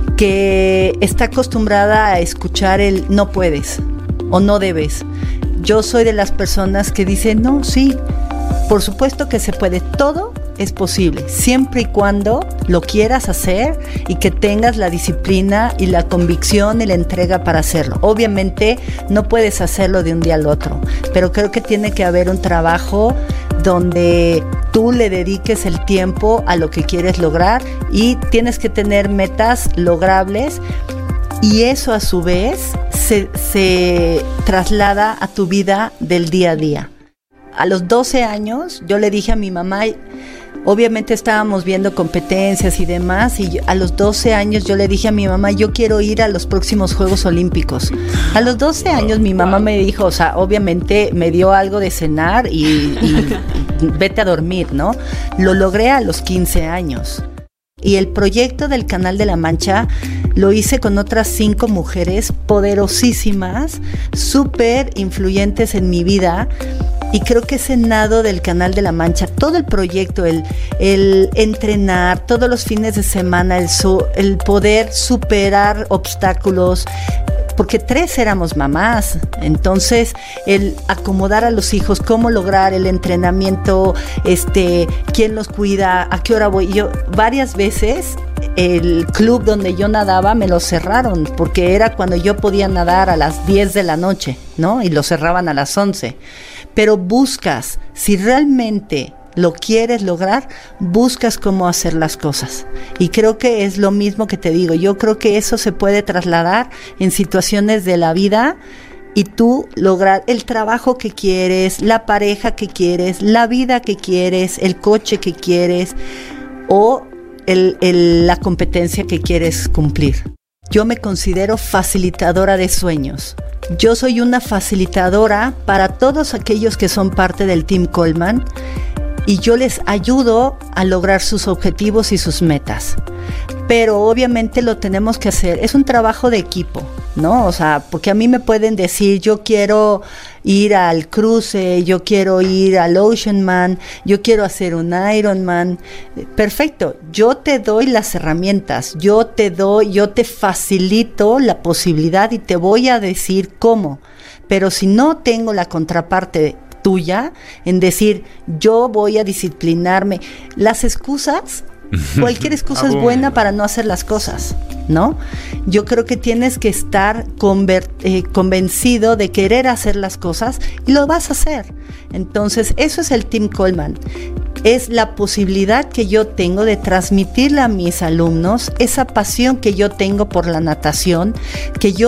que está acostumbrada a escuchar el no puedes o no debes. Yo soy de las personas que dicen, no, sí, por supuesto que se puede, todo es posible, siempre y cuando lo quieras hacer y que tengas la disciplina y la convicción y la entrega para hacerlo. Obviamente no puedes hacerlo de un día al otro, pero creo que tiene que haber un trabajo donde tú le dediques el tiempo a lo que quieres lograr y tienes que tener metas logrables, y eso a su vez se, se traslada a tu vida del día a día. A los doce años yo le dije a mi mamá, obviamente estábamos viendo competencias y demás, y yo, a los doce años yo le dije a mi mamá, yo quiero ir a los próximos Juegos Olímpicos. A los doce años mi mamá me dijo, o sea, obviamente me dio algo de cenar y, y vete a dormir, ¿no? Lo logré a los quince años. Y el proyecto del Canal de la Mancha lo hice con otras cinco mujeres poderosísimas, súper influyentes en mi vida. Y creo que ese nado del Canal de la Mancha, todo el proyecto, el, el entrenar todos los fines de semana, el, su, el poder superar obstáculos, porque tres éramos mamás, entonces el acomodar a los hijos, cómo lograr el entrenamiento, este, quién los cuida, a qué hora voy. Yo varias veces el club donde yo nadaba me lo cerraron, porque era cuando yo podía nadar a las diez de la noche, ¿no? Y lo cerraban a las once. Pero buscas, si realmente lo quieres lograr, buscas cómo hacer las cosas. Y creo que es lo mismo que te digo. Yo creo que eso se puede trasladar en situaciones de la vida y tú lograr el trabajo que quieres, la pareja que quieres, la vida que quieres, el coche que quieres o el, el, la competencia que quieres cumplir. Yo me considero facilitadora de sueños. Yo soy una facilitadora para todos aquellos que son parte del Team Coleman y yo les ayudo a lograr sus objetivos y sus metas. Pero obviamente lo tenemos que hacer, es un trabajo de equipo, ¿no? O sea, porque a mí me pueden decir, yo quiero ir al cruce, yo quiero ir al Oceanman, yo quiero hacer un Ironman. Perfecto, yo te doy las herramientas, yo te doy, yo te facilito la posibilidad y te voy a decir cómo. Pero si no tengo la contraparte tuya en decir, yo voy a disciplinarme, las excusas, cualquier excusa es buena para no hacer las cosas, ¿no? Yo creo que tienes que estar conver- eh, convencido de querer hacer las cosas y lo vas a hacer. Entonces, eso es el Team Coleman. Es la posibilidad que yo tengo de transmitirle a mis alumnos esa pasión que yo tengo por la natación, que yo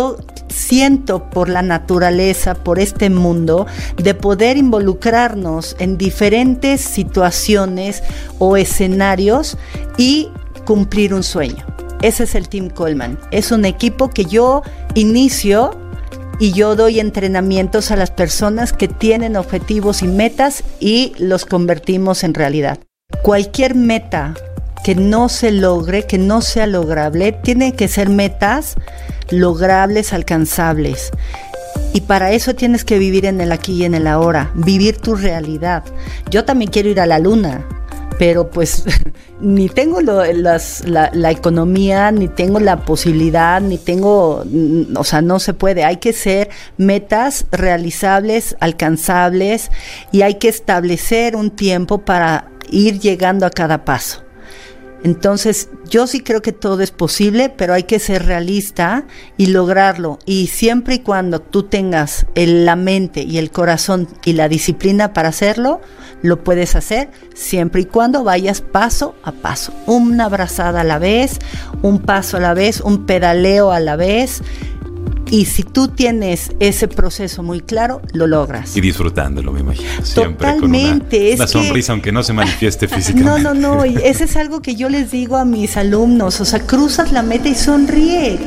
siento por la naturaleza, por este mundo, de poder involucrarnos en diferentes situaciones o escenarios y cumplir un sueño. Ese es el Team Coleman. Es un equipo que yo inicio y yo doy entrenamientos a las personas que tienen objetivos y metas y los convertimos en realidad. Cualquier meta que no se logre, que no sea lograble, tienen que ser metas logrables, alcanzables. Y para eso tienes que vivir en el aquí y en el ahora, vivir tu realidad. Yo también quiero ir a la luna, pero pues ni tengo lo, las, la, la economía, ni tengo la posibilidad, ni tengo, o sea, no se puede. Hay que ser metas realizables, alcanzables, y hay que establecer un tiempo para ir llegando a cada paso. Entonces, yo sí creo que todo es posible, pero hay que ser realista y lograrlo. Y siempre y cuando tú tengas el, la mente y el corazón y la disciplina para hacerlo, lo puedes hacer siempre y cuando vayas paso a paso. Una abrazada a la vez, un paso a la vez, un pedaleo a la vez. Y si tú tienes ese proceso muy claro, lo logras. Y disfrutándolo, me imagino. Siempre Totalmente. Con una, es una que, sonrisa, aunque no se manifieste físicamente. No, no, no. Y ese es algo que yo les digo a mis alumnos. O sea, cruzas la meta y sonríe.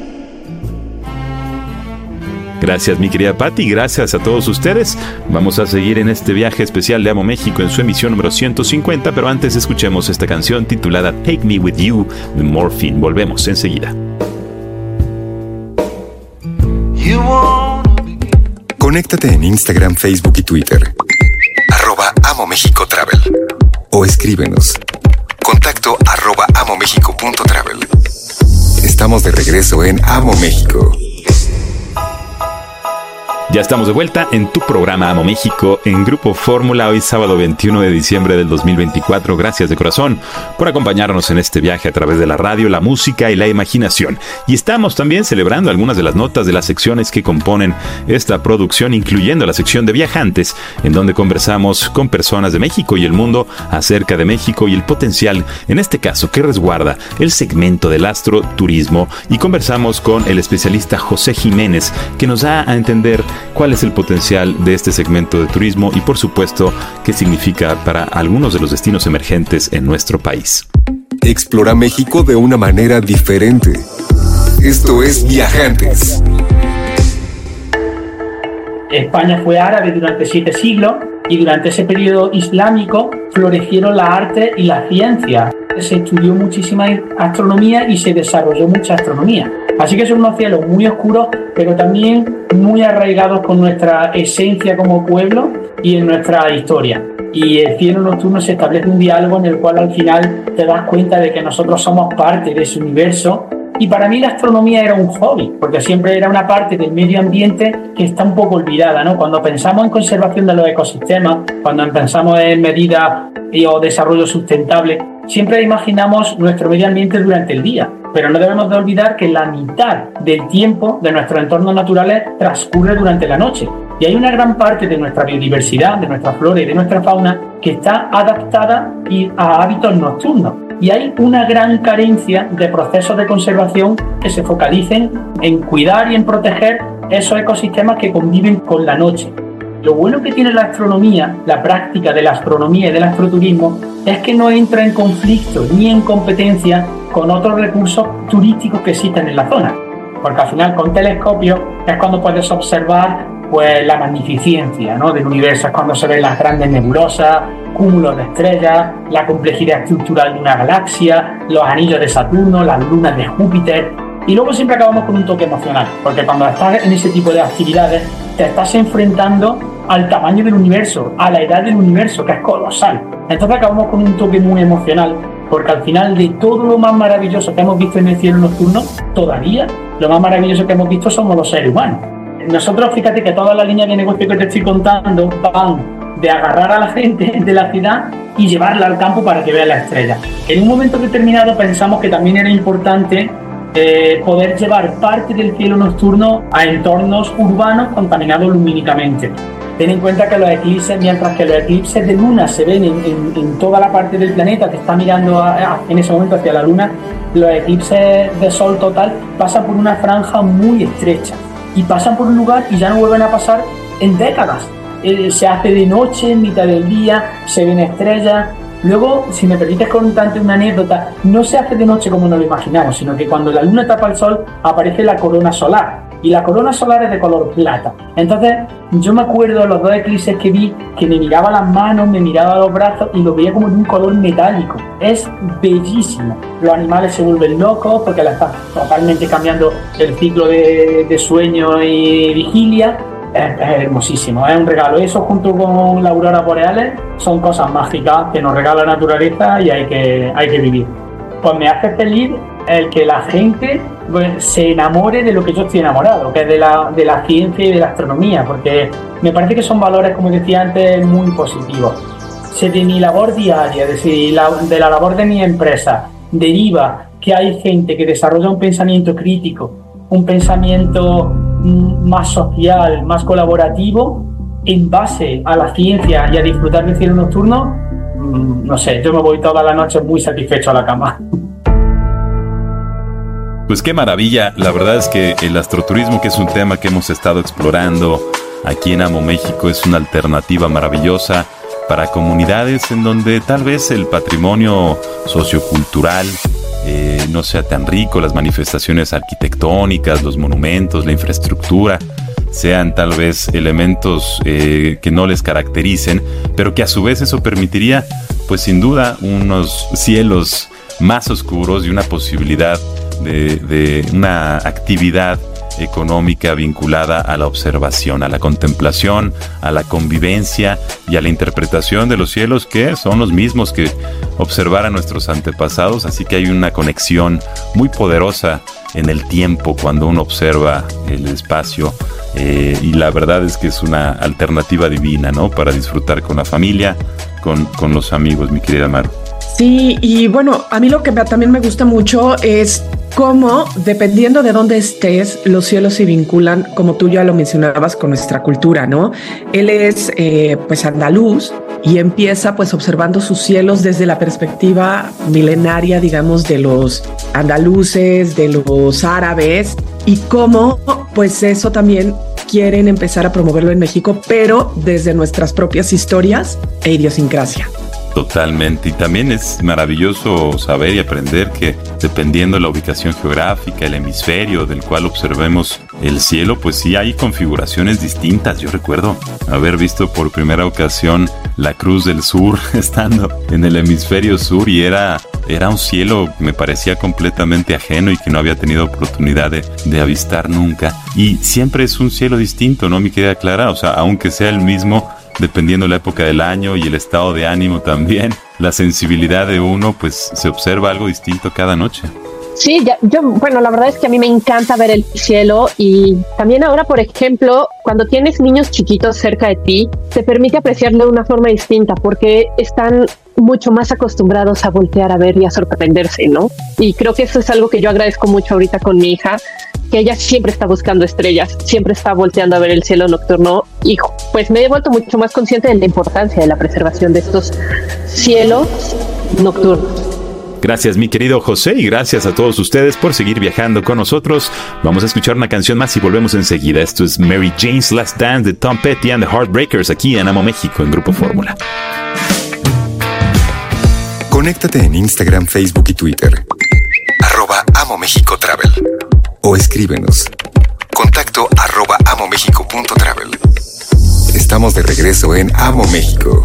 Gracias, mi querida Patti, gracias a todos ustedes. Vamos a seguir en este viaje especial de Amo México en su emisión número ciento cincuenta, pero antes escuchemos esta canción titulada Take Me With You de Morphine. Volvemos enseguida. Conéctate en Instagram, Facebook y Twitter. Arroba Amo México Travel. O escríbenos. Contacto arroba amomexico punto travel. Estamos de regreso en Amo México. Ya estamos de vuelta en tu programa Amo México en Grupo Fórmula, hoy sábado veintiuno de diciembre del dos mil veinticuatro. Gracias de corazón por acompañarnos en este viaje a través de la radio, la música y la imaginación. Y estamos también celebrando algunas de las notas de las secciones que componen esta producción, incluyendo la sección de viajantes, en donde conversamos con personas de México y el mundo acerca de México y el potencial, en este caso, que resguarda el segmento del astroturismo. Y conversamos con el especialista José Jiménez, que nos da a entender cuál es el potencial de este segmento de turismo y, por supuesto, qué significa para algunos de los destinos emergentes en nuestro país. Explora México de una manera diferente. Esto es Viajantes. España fue árabe durante siete siglos y durante ese periodo islámico florecieron las artes y la ciencia. Se estudió muchísima astronomía y se desarrolló mucha astronomía. Así que son unos cielos muy oscuros, pero también muy arraigados con nuestra esencia como pueblo y en nuestra historia. Y el cielo nocturno se establece un diálogo en el cual al final te das cuenta de que nosotros somos parte de ese universo. Y para mí la astronomía era un hobby, porque siempre era una parte del medio ambiente que está un poco olvidada, ¿no? Cuando pensamos en conservación de los ecosistemas, cuando pensamos en medidas o desarrollo sustentable, siempre imaginamos nuestro medio ambiente durante el día, pero no debemos de olvidar que la mitad del tiempo de nuestros entornos naturales transcurre durante la noche. Y hay una gran parte de nuestra biodiversidad, de nuestra flora y de nuestra fauna que está adaptada a hábitos nocturnos. Y hay una gran carencia de procesos de conservación que se focalicen en cuidar y en proteger esos ecosistemas que conviven con la noche. Lo bueno que tiene la astronomía, la práctica de la astronomía y del astroturismo, es que no entra en conflicto ni en competencia con otros recursos turísticos que existen en la zona. Porque al final con telescopios es cuando puedes observar pues, la magnificencia, ¿no? del universo, es cuando se ven las grandes nebulosas, cúmulos de estrellas, la complejidad estructural de una galaxia, los anillos de Saturno, las lunas de Júpiter. Y luego siempre acabamos con un toque emocional, porque cuando estás en ese tipo de actividades te estás enfrentando al tamaño del universo, a la edad del universo, que es colosal. Entonces acabamos con un toque muy emocional, porque al final de todo lo más maravilloso que hemos visto en el cielo nocturno, todavía lo más maravilloso que hemos visto somos los seres humanos. Nosotros, fíjate que todas las líneas de negocio que te estoy contando van de agarrar a la gente de la ciudad y llevarla al campo para que vea la estrella. En un momento determinado pensamos que también era importante eh, poder llevar parte del cielo nocturno a entornos urbanos contaminados lumínicamente. Ten en cuenta que los eclipses, mientras que los eclipses de luna se ven en, en, en toda la parte del planeta que está mirando a, a, en ese momento hacia la luna, los eclipses de sol total pasan por una franja muy estrecha. y pasan por un lugar y ya no vuelven a pasar en décadas. Eh, se hace de noche, en mitad del día, se ven estrellas. Luego, si me permites contarte una anécdota, no se hace de noche como nos lo imaginamos, sino que cuando la luna tapa el sol aparece la corona solar, y la corona solar es de color plata. Entonces yo me acuerdo de los dos eclipses que vi, que me miraba las manos, me miraba los brazos y lo veía como de un color metálico. Es bellísimo. Los animales se vuelven locos porque la están totalmente cambiando el ciclo de, de sueño y vigilia. Es, es hermosísimo, es un regalo. Eso junto con la aurora boreales son cosas mágicas que nos regala la naturaleza y hay que, hay que vivir. Pues me hace feliz el que la gente pues, se enamore de lo que yo estoy enamorado, que es de la, de la ciencia y de la astronomía, porque me parece que son valores, como decía antes, muy positivos. Si de mi labor diaria, de, si la, de la labor de mi empresa, deriva que hay gente que desarrolla un pensamiento crítico, un pensamiento más social, más colaborativo, en base a la ciencia y a disfrutar del cielo nocturno, no sé, yo me voy toda la noche muy satisfecho a la cama. Pues qué maravilla, la verdad es que el astroturismo, que es un tema que hemos estado explorando aquí en Amo México, es una alternativa maravillosa para comunidades en donde tal vez el patrimonio sociocultural eh, no sea tan rico, las manifestaciones arquitectónicas, los monumentos, la infraestructura sean tal vez elementos eh, que no les caractericen, pero que a su vez eso permitiría, pues sin duda, unos cielos más oscuros y una posibilidad de, de una actividad económica vinculada a la observación, a la contemplación, a la convivencia y a la interpretación de los cielos, que son los mismos que observaron nuestros antepasados. Así que hay una conexión muy poderosa en el tiempo cuando uno observa el espacio, eh, y la verdad es que es una alternativa divina, ¿no? Para disfrutar con la familia, con, con los amigos, mi querida Maru. Sí, y bueno, a mí lo que me, también me gusta mucho es cómo, dependiendo de dónde estés, los cielos se vinculan, como tú ya lo mencionabas, con nuestra cultura, ¿no? Él es eh, pues andaluz y empieza pues observando sus cielos desde la perspectiva milenaria, digamos, de los andaluces, de los árabes, y cómo pues eso también quieren empezar a promoverlo en México, pero desde nuestras propias historias e idiosincrasia. Totalmente, y también es maravilloso saber y aprender que dependiendo de la ubicación geográfica, el hemisferio del cual observemos el cielo, pues sí hay configuraciones distintas. Yo recuerdo haber visto por primera ocasión la Cruz del Sur estando en el hemisferio sur y era, era un cielo que me parecía completamente ajeno y que no había tenido oportunidad de, de avistar nunca. Y siempre es un cielo distinto, ¿no, mi querida Clara? O sea, aunque sea el mismo, dependiendo la época del año y el estado de ánimo también, la sensibilidad de uno, pues se observa algo distinto cada noche. Sí, ya, yo, bueno, la verdad es que a mí me encanta ver el cielo, y también ahora, por ejemplo, cuando tienes niños chiquitos cerca de ti, te permite apreciarlo de una forma distinta porque están mucho más acostumbrados a voltear a ver y a sorprenderse, ¿no? Y creo que eso es algo que yo agradezco mucho ahorita con mi hija, que ella siempre está buscando estrellas, siempre está volteando a ver el cielo nocturno, y pues me he vuelto mucho más consciente de la importancia de la preservación de estos cielos nocturnos. Gracias, mi querido José, y gracias a todos ustedes por seguir viajando con nosotros. Vamos a escuchar una canción más y volvemos enseguida. Esto es Mary Jane's Last Dance de Tom Petty and the Heartbreakers, aquí en Amo México, en Grupo Fórmula. Conéctate en Instagram, Facebook y Twitter. Arroba Amo México Travel. O escríbenos. Contacto arroba amomexico punto travel. Estamos de regreso en Amo México.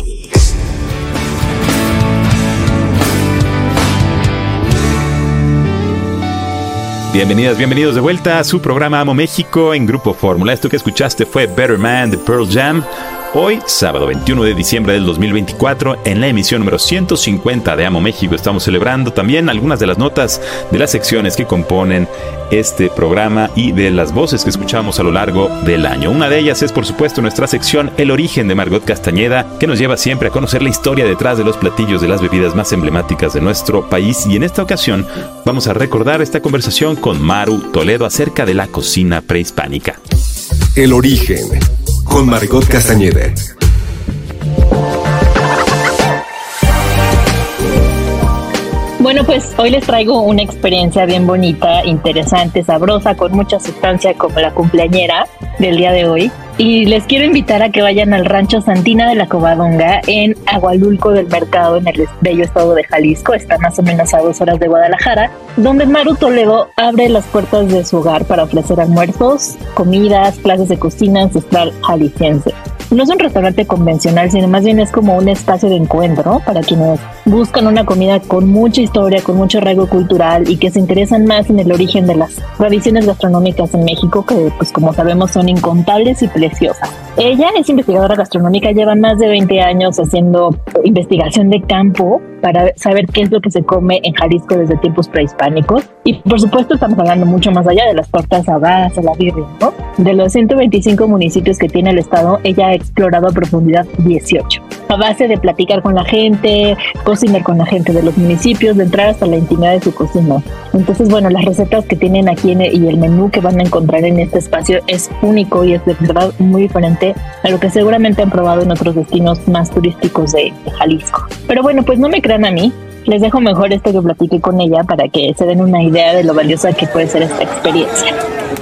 Bienvenidas, bienvenidos de vuelta a su programa Amo México en Grupo Fórmula. Esto que escuchaste fue Better Man de Pearl Jam. Hoy, sábado veintiuno de diciembre del dos mil veinticuatro, en la emisión número ciento cincuenta de Amo México, estamos celebrando también algunas de las notas de las secciones que componen este programa y de las voces que escuchamos a lo largo del año. Una de ellas es, por supuesto, nuestra sección El Origen de Margot Castañeda, que nos lleva siempre a conocer la historia detrás de los platillos de las bebidas más emblemáticas de nuestro país. Y en esta ocasión vamos a recordar esta conversación con Maru Toledo acerca de la cocina prehispánica. El Origen, con Margot Castañeda. Bueno, pues hoy les traigo una experiencia bien bonita, interesante, sabrosa, con mucha sustancia como la cumpleañera del día de hoy. Y les quiero invitar a que vayan al rancho Santina de la Covadonga en Agualulco del Mercado, en el bello estado de Jalisco. Está más o menos a dos horas de Guadalajara, donde Maru Toledo abre las puertas de su hogar para ofrecer almuerzos, comidas, clases de cocina ancestral jalisciense. No es un restaurante convencional, sino más bien es como un espacio de encuentro para quienes buscan una comida con mucha historia, con mucho arraigo cultural y que se interesan más en el origen de las tradiciones gastronómicas en México, que pues como sabemos son incontables y preciosas. Ella es investigadora gastronómica, lleva más de veinte años haciendo investigación de campo para saber qué es lo que se come en Jalisco desde tiempos prehispánicos. Y por supuesto estamos hablando mucho más allá de las tortas ahogadas o la birria, ¿no? De los ciento veinticinco municipios que tiene el estado, ella ha explorado a profundidad dieciocho. A base de platicar con la gente, cocinar con la gente de los municipios, de entrar hasta la intimidad de su cocina. Entonces, bueno, las recetas que tienen aquí en el, y el menú que van a encontrar en este espacio es único y es de verdad muy diferente a lo que seguramente han probado en otros destinos más turísticos de, de Jalisco. Pero bueno, pues no me crean a mí. Les dejo mejor esto que platiqué con ella para que se den una idea de lo valiosa que puede ser esta experiencia.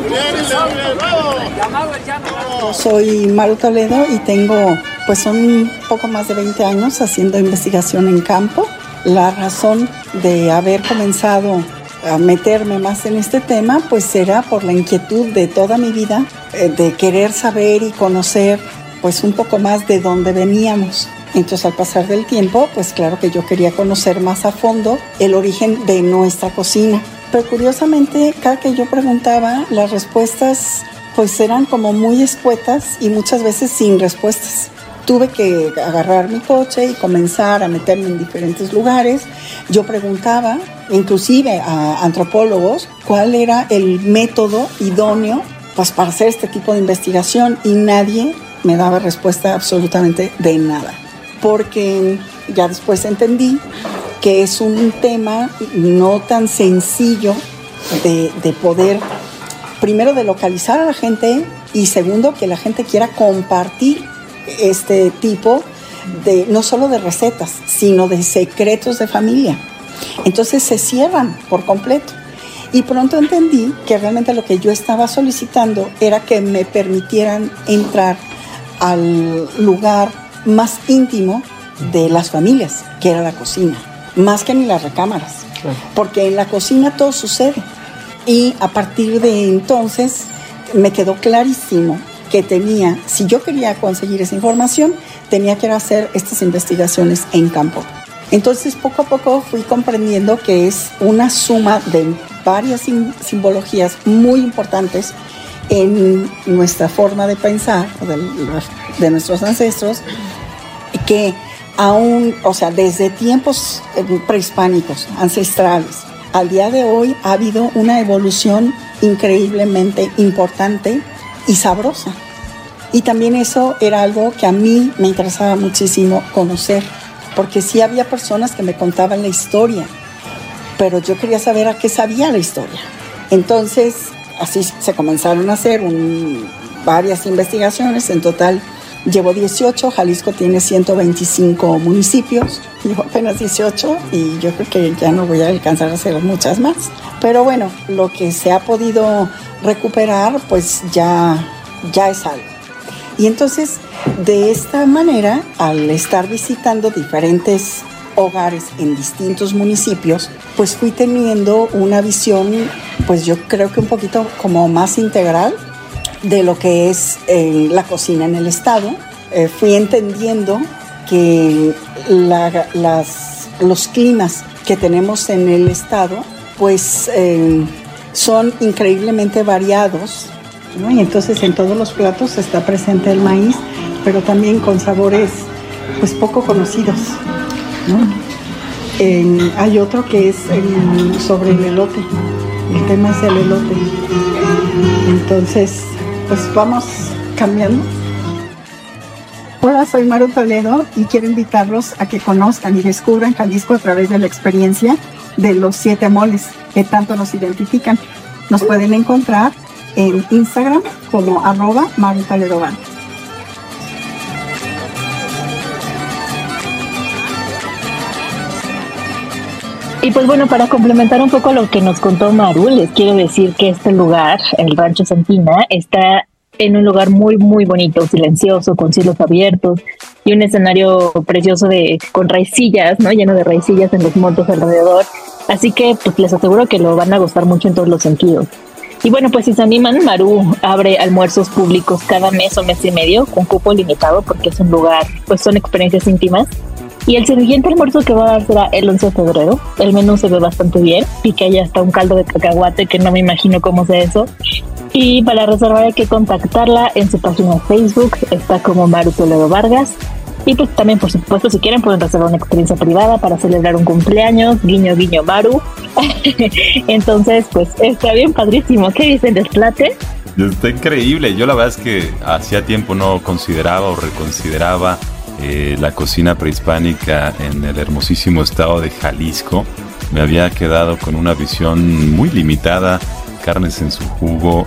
Soy Maru Toledo y tengo pues un poco más de veinte años haciendo investigación en campo. La razón de haber comenzado a meterme más en este tema pues era por la inquietud de toda mi vida eh, de querer saber y conocer pues un poco más de dónde veníamos. Entonces, al pasar del tiempo, pues claro que yo quería conocer más a fondo el origen de nuestra cocina. Pero curiosamente, cada que yo preguntaba, las respuestas pues eran como muy escuetas y muchas veces sin respuestas. Tuve que agarrar mi coche y comenzar a meterme en diferentes lugares. Yo preguntaba, inclusive a antropólogos, cuál era el método idóneo pues, para hacer este tipo de investigación y nadie me daba respuesta absolutamente de nada. Porque ya después entendí que es un tema no tan sencillo de, de poder, primero, de localizar a la gente y segundo, que la gente quiera compartir este tipo de, no solo de recetas, sino de secretos de familia. Entonces se cierran por completo. Y pronto entendí que realmente lo que yo estaba solicitando era que me permitieran entrar al lugar más íntimo de las familias, que era la cocina, más que ni las recámaras, claro. Porque en la cocina todo sucede. Y a partir de entonces me quedó clarísimo que tenía, si yo quería conseguir esa información, tenía que hacer estas investigaciones en campo. Entonces poco a poco fui comprendiendo que es una suma de varias sim- simbologías muy importantes en nuestra forma de pensar de, de nuestros ancestros, que aún, o sea, desde tiempos prehispánicos, ancestrales, al día de hoy ha habido una evolución increíblemente importante y sabrosa. Y también eso era algo que a mí me interesaba muchísimo conocer, porque sí había personas que me contaban la historia, pero yo quería saber a qué sabía la historia. Entonces, así se comenzaron a hacer un, varias investigaciones. En total llevo dieciocho, Jalisco tiene ciento veinticinco municipios, llevo apenas dieciocho y yo creo que ya no voy a alcanzar a hacer muchas más. Pero bueno, lo que se ha podido recuperar pues ya, ya es algo. Y entonces, de esta manera, al estar visitando diferentes hogares en distintos municipios, pues fui teniendo una visión, pues yo creo que un poquito como más integral de lo que es eh, la cocina en el estado. Eh, fui entendiendo que la, las, los climas que tenemos en el estado, pues eh, son increíblemente variados, ¿no? Y entonces en todos los platos está presente el maíz, pero también con sabores pues poco conocidos, ¿no? Eh, hay otro que es el, sobre el elote, el tema es el elote. Entonces, pues vamos cambiando. Hola, soy Maru Toledo y quiero invitarlos a que conozcan y descubran Jalisco a través de la experiencia de los siete moles que tanto nos identifican. Nos pueden encontrar en Instagram como arroba Maru Toledo Band. Y pues bueno, para complementar un poco lo que nos contó Maru, les quiero decir que este lugar, el Rancho Santina, está en un lugar muy, muy bonito, silencioso, con cielos abiertos y un escenario precioso de con raicillas, ¿no? Lleno de raicillas en los montes alrededor. Así que pues les aseguro que lo van a gustar mucho en todos los sentidos. Y bueno, pues si se animan, Maru abre almuerzos públicos cada mes o mes y medio con cupo limitado porque es un lugar, pues son experiencias íntimas. Y el siguiente almuerzo que va a dar será el once de febrero. El menú se ve bastante bien y que haya hasta un caldo de cacahuate que no me imagino cómo sea eso. Y para reservar hay que contactarla en su página de Facebook, está como Maru Toledo Vargas. Y pues también, por supuesto, si quieren pueden reservar una experiencia privada para celebrar un cumpleaños, guiño, guiño, Maru. Entonces, pues está bien padrísimo. ¿Qué dicen, Desplate? Está increíble. Yo la verdad es que hacía tiempo no consideraba o reconsideraba eh, la cocina prehispánica en el hermosísimo estado de Jalisco. Me había quedado con una visión muy limitada. Carnes en su jugo,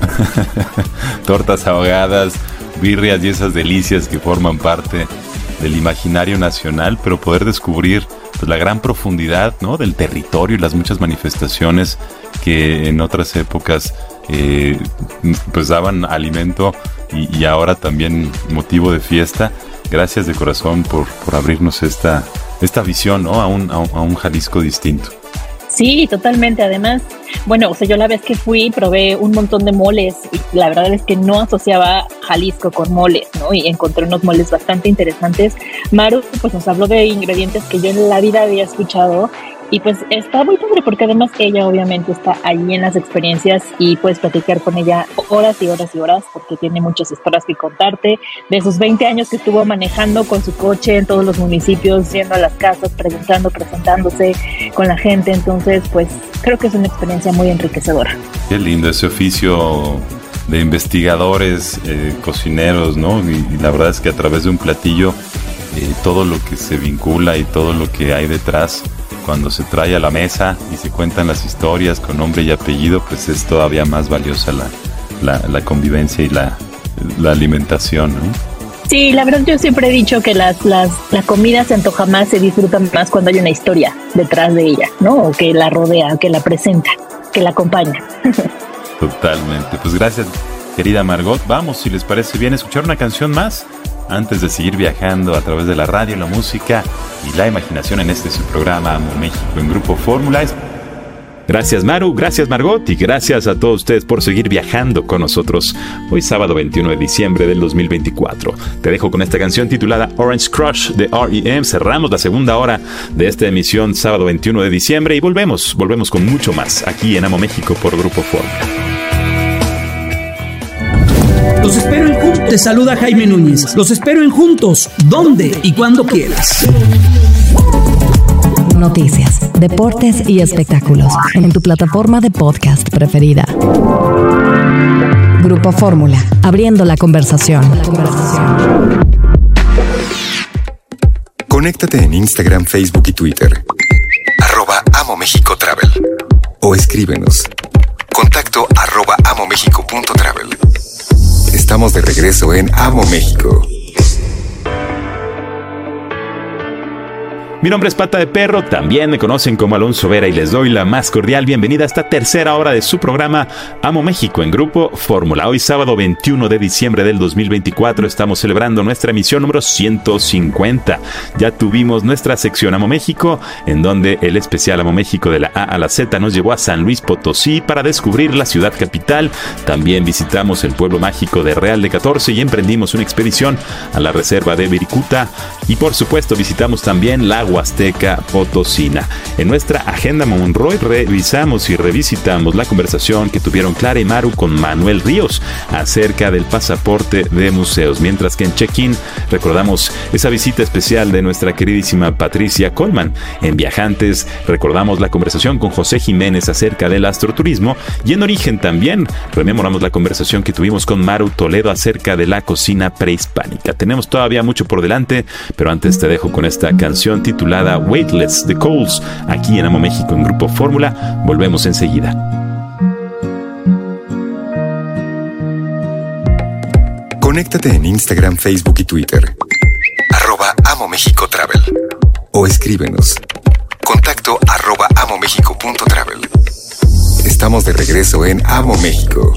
tortas ahogadas, birrias y esas delicias que forman parte del imaginario nacional, pero poder descubrir pues, la gran profundidad, ¿no?, del territorio y las muchas manifestaciones que en otras épocas eh, pues daban alimento y, y ahora también motivo de fiesta. Gracias de corazón por, por abrirnos esta, esta visión, ¿no?, a un, a un, a un Jalisco distinto. Sí, totalmente. Además, bueno, o sea, yo la vez que fui probé un montón de moles y la verdad es que no asociaba Jalisco con moles, ¿no? Y encontré unos moles bastante interesantes. Maru, pues nos habló de ingredientes que yo en la vida había escuchado y pues está muy padre porque además ella obviamente está allí en las experiencias y puedes platicar con ella horas y horas y horas porque tiene muchas historias que contarte de esos veinte años que estuvo manejando con su coche en todos los municipios, yendo a las casas, preguntando, presentándose con la gente. Entonces, pues creo que es una experiencia muy enriquecedora. Qué lindo ese oficio de investigadores, eh, cocineros, ¿no? Y, y la verdad es que a través de un platillo, eh, todo lo que se vincula y todo lo que hay detrás, cuando se trae a la mesa y se cuentan las historias con nombre y apellido, pues es todavía más valiosa la, la, la convivencia y la, la alimentación, ¿no? Sí, la verdad yo siempre he dicho que las, las, la comida se antoja más, se disfruta más cuando hay una historia detrás de ella, ¿no? O que la rodea, que la presenta, que la acompaña. Totalmente. Pues gracias, querida Margot. Vamos, si les parece bien, escuchar una canción más antes de seguir viajando a través de la radio, la música y la imaginación en este su programa Amo México en Grupo Fórmula. Gracias Maru, gracias Margot y gracias a todos ustedes por seguir viajando con nosotros hoy sábado veintiuno de diciembre del dos mil veinticuatro. Te dejo con esta canción titulada Orange Crush de R E M. Cerramos la segunda hora de esta emisión sábado veintiuno de diciembre y volvemos, volvemos con mucho más aquí en Amo México por Grupo Fórmula. Los espero en Juntos. Te saluda Jaime Núñez. Los espero en Juntos, donde y cuando quieras. Noticias, deportes y espectáculos en tu plataforma de podcast preferida. Grupo Fórmula, abriendo la conversación. La conversación. Conéctate en Instagram, Facebook y Twitter. Arroba Amo México Travel. O escríbenos. Contacto arroba amomexico.travel. Estamos de regreso en Amo México. Mi nombre es Pata de Perro, también me conocen como Alonso Vera y les doy la más cordial bienvenida a esta tercera hora de su programa Amo México en Grupo Fórmula. Hoy sábado veintiuno de diciembre del dos mil veinticuatro estamos celebrando nuestra emisión número ciento cincuenta. Ya tuvimos nuestra sección Amo México, en donde el especial Amo México de la A a la Z nos llevó a San Luis Potosí para descubrir la ciudad capital. También visitamos el pueblo mágico de Real de catorce y emprendimos una expedición a la reserva de Viricuta. Y por supuesto visitamos también la Huasteca Potosina. En nuestra agenda Monroy revisamos y revisitamos la conversación que tuvieron Clara y Maru con Manuel Ríos acerca del pasaporte de museos, mientras que en Check-in recordamos esa visita especial de nuestra queridísima Patricia Colman. En Viajantes recordamos la conversación con José Jiménez acerca del astroturismo y en Origen también rememoramos la conversación que tuvimos con Maru Toledo acerca de la cocina prehispánica. Tenemos todavía mucho por delante, pero antes te dejo con esta canción titulada titulada Weightless de Coles, aquí en Amo México en Grupo Fórmula. Volvemos enseguida. Conéctate en Instagram, Facebook y Twitter. Arroba Amo México Travel. O escríbenos. Contacto contacto arroba amomexico punto travel. Estamos de regreso en Amo México.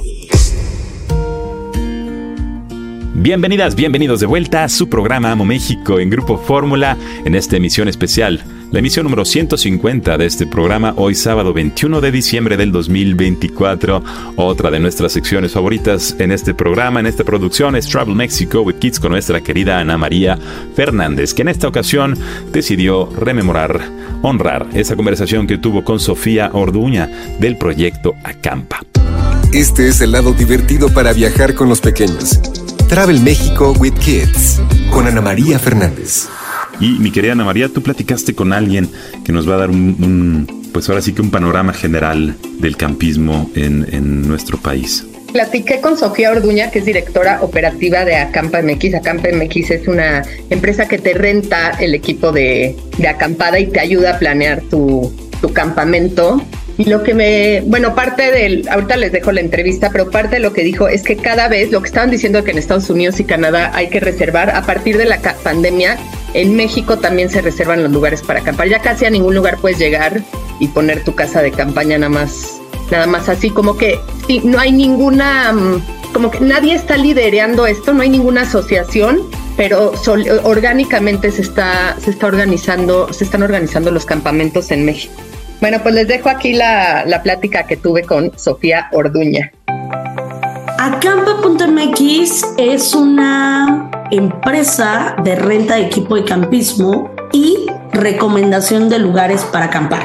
Bienvenidas, bienvenidos de vuelta a su programa Amo México en Grupo Fórmula, en esta emisión especial, la emisión número ciento cincuenta de este programa, hoy sábado veintiuno de diciembre del dos mil veinticuatro. Otra de nuestras secciones favoritas en este programa, en esta producción, es Travel Mexico with Kids con nuestra querida Ana María Fernández, que en esta ocasión decidió rememorar, honrar esa conversación que tuvo con Sofía Orduña del proyecto Acampa. Este es el lado divertido para viajar con los pequeños. Travel México with Kids con Ana María Fernández. Y mi querida Ana María, tú platicaste con alguien que nos va a dar un, un pues ahora sí que un panorama general del campismo en, en nuestro país. Platiqué con Sofía Orduña, que es directora operativa de Acampa M X. Acampa M X es una empresa que te renta el equipo de, de acampada y te ayuda a planear tu, tu campamento. Y lo que me, bueno, parte del, ahorita les dejo la entrevista, pero parte de lo que dijo es que cada vez, lo que estaban diciendo que en Estados Unidos y Canadá hay que reservar, a partir de la ca- pandemia, en México también se reservan los lugares para acampar. Ya casi a ningún lugar puedes llegar y poner tu casa de campaña nada más, nada más así, como que sí, no hay ninguna, como que nadie está liderando esto, no hay ninguna asociación, pero sol, orgánicamente se está, se está organizando, se están organizando los campamentos en México. Bueno, pues les dejo aquí la, la plática que tuve con Sofía Orduña. Acampa punto M X es una empresa de renta de equipo de campismo y recomendación de lugares para acampar.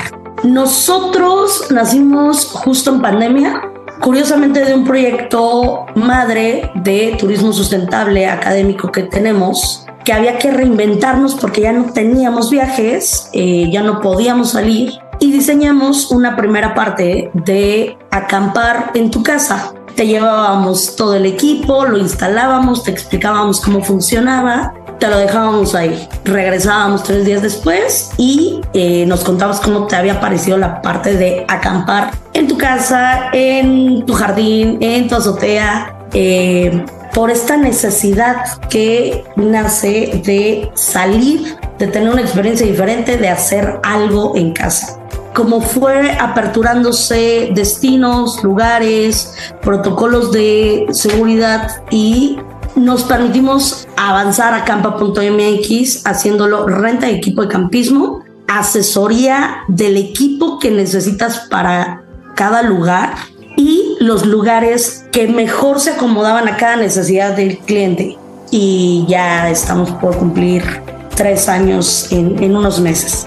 Nosotros nacimos justo en pandemia, curiosamente de un proyecto madre de turismo sustentable académico que tenemos, que había que reinventarnos porque ya no teníamos viajes, eh, ya no podíamos salir. Y diseñamos una primera parte de acampar en tu casa. Te llevábamos todo el equipo, lo instalábamos, te explicábamos cómo funcionaba, te lo dejábamos ahí. Regresábamos tres días después y eh, nos contabas cómo te había parecido la parte de acampar en tu casa, en tu jardín, en tu azotea, eh, por esta necesidad que nace de salir, de tener una experiencia diferente, de hacer algo en casa. Como fue aperturándose destinos, lugares, protocolos de seguridad y nos permitimos avanzar a Acampa punto M X haciéndolo renta de equipo de campismo, asesoría del equipo que necesitas para cada lugar y los lugares que mejor se acomodaban a cada necesidad del cliente. Y ya estamos por cumplir tres años en, en unos meses.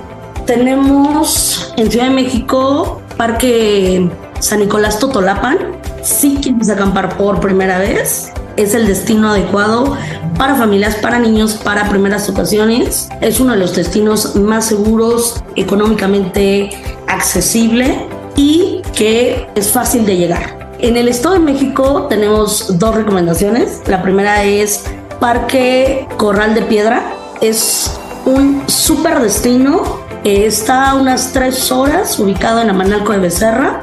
Tenemos en Ciudad de México Parque San Nicolás Totolapan. Si quieres acampar por primera vez, es el destino adecuado para familias, para niños, para primeras ocasiones. Es uno de los destinos más seguros, económicamente accesible y que es fácil de llegar. En el Estado de México tenemos dos recomendaciones. La primera es Parque Corral de Piedra. Es un súper destino. Está a unas tres horas, ubicado en Amanalco de Becerra.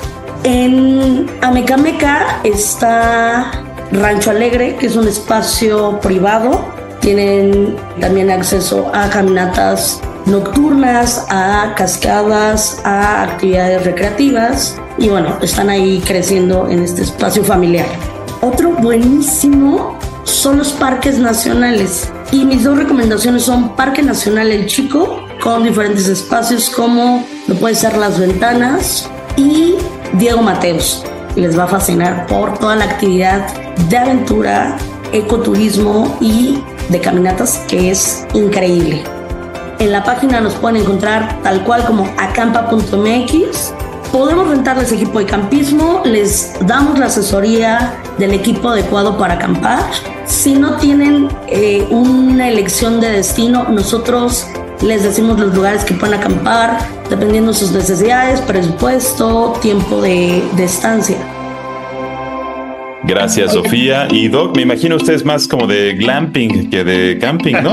En Amecameca está Rancho Alegre, que es un espacio privado. Tienen también acceso a caminatas nocturnas, a cascadas, a actividades recreativas. Y bueno, están ahí creciendo en este espacio familiar. Otro buenísimo son los parques nacionales. Y mis dos recomendaciones son Parque Nacional El Chico, con diferentes espacios como lo puede ser Las Ventanas, y Diego Mateos. Les va a fascinar por toda la actividad de aventura, ecoturismo y de caminatas, que es increíble. En la página nos pueden encontrar tal cual como acampa punto M X. Podemos rentarles equipo de campismo, les damos la asesoría del equipo adecuado para acampar. Si no tienen eh, una elección de destino, nosotros les decimos los lugares que pueden acampar, dependiendo de sus necesidades, presupuesto, tiempo de, de estancia. Gracias, Sofía. Y Doc, me imagino usted es más como de glamping que de camping, ¿no?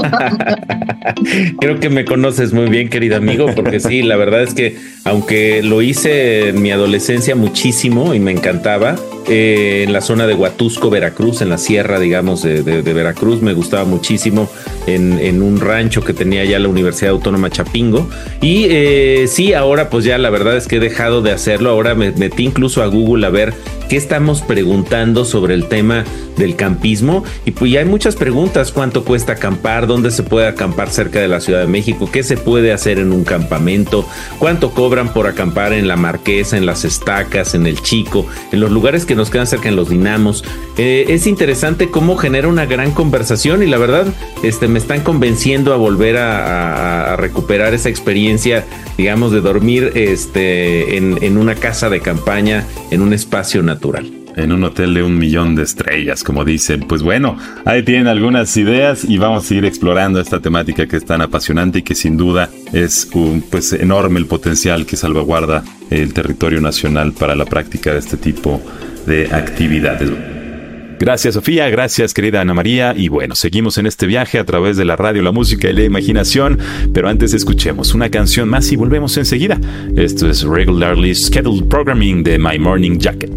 Creo que me conoces muy bien, querido amigo, porque sí, la verdad es que aunque lo hice en mi adolescencia muchísimo y me encantaba, eh, en la zona de Huatusco, Veracruz, en la sierra, digamos, de, de, de Veracruz. Me gustaba muchísimo en, en un rancho que tenía ya la Universidad Autónoma Chapingo. Y eh, sí, ahora pues ya la verdad es que he dejado de hacerlo. Ahora me metí incluso a Google a ver qué estamos preguntando sobre el tema del campismo, y pues ya hay muchas preguntas: cuánto cuesta acampar, dónde se puede acampar cerca de la Ciudad de México, qué se puede hacer en un campamento, cuánto cobran por acampar en la Marquesa, en las Estacas, en el Chico, en los lugares que nos quedan cerca, en los Dinamos. Eh, es interesante cómo genera una gran conversación, y la verdad este, me están convenciendo a volver a, a, a recuperar esa experiencia, digamos, de dormir este, en, en una casa de campaña, en un espacio natural. En un hotel de un millón de estrellas, como dicen. Pues bueno, ahí tienen algunas ideas y vamos a seguir explorando esta temática que es tan apasionante y que sin duda es un, pues enorme el potencial que salvaguarda el territorio nacional para la práctica de este tipo de actividades. Gracias, Sofía, gracias, querida Ana María, y bueno, seguimos en este viaje a través de la radio, la música y la imaginación, pero antes escuchemos una canción más y volvemos enseguida. Esto es Regularly Scheduled Programming de My Morning Jacket.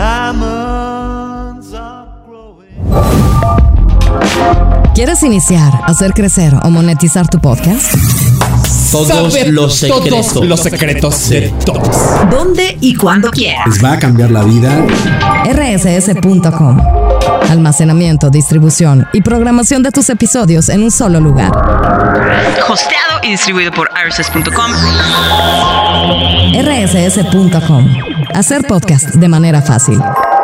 ¿Quieres iniciar, hacer crecer o monetizar tu podcast? Todos Saber los secretos. Todos los secretos de todos. ¿Dónde y cuándo quieras? Les va a cambiar la vida. R S S punto com. Almacenamiento, distribución y programación de tus episodios en un solo lugar. Hosteado y distribuido por R S S punto com. R S S punto com. Hacer podcast de manera fácil.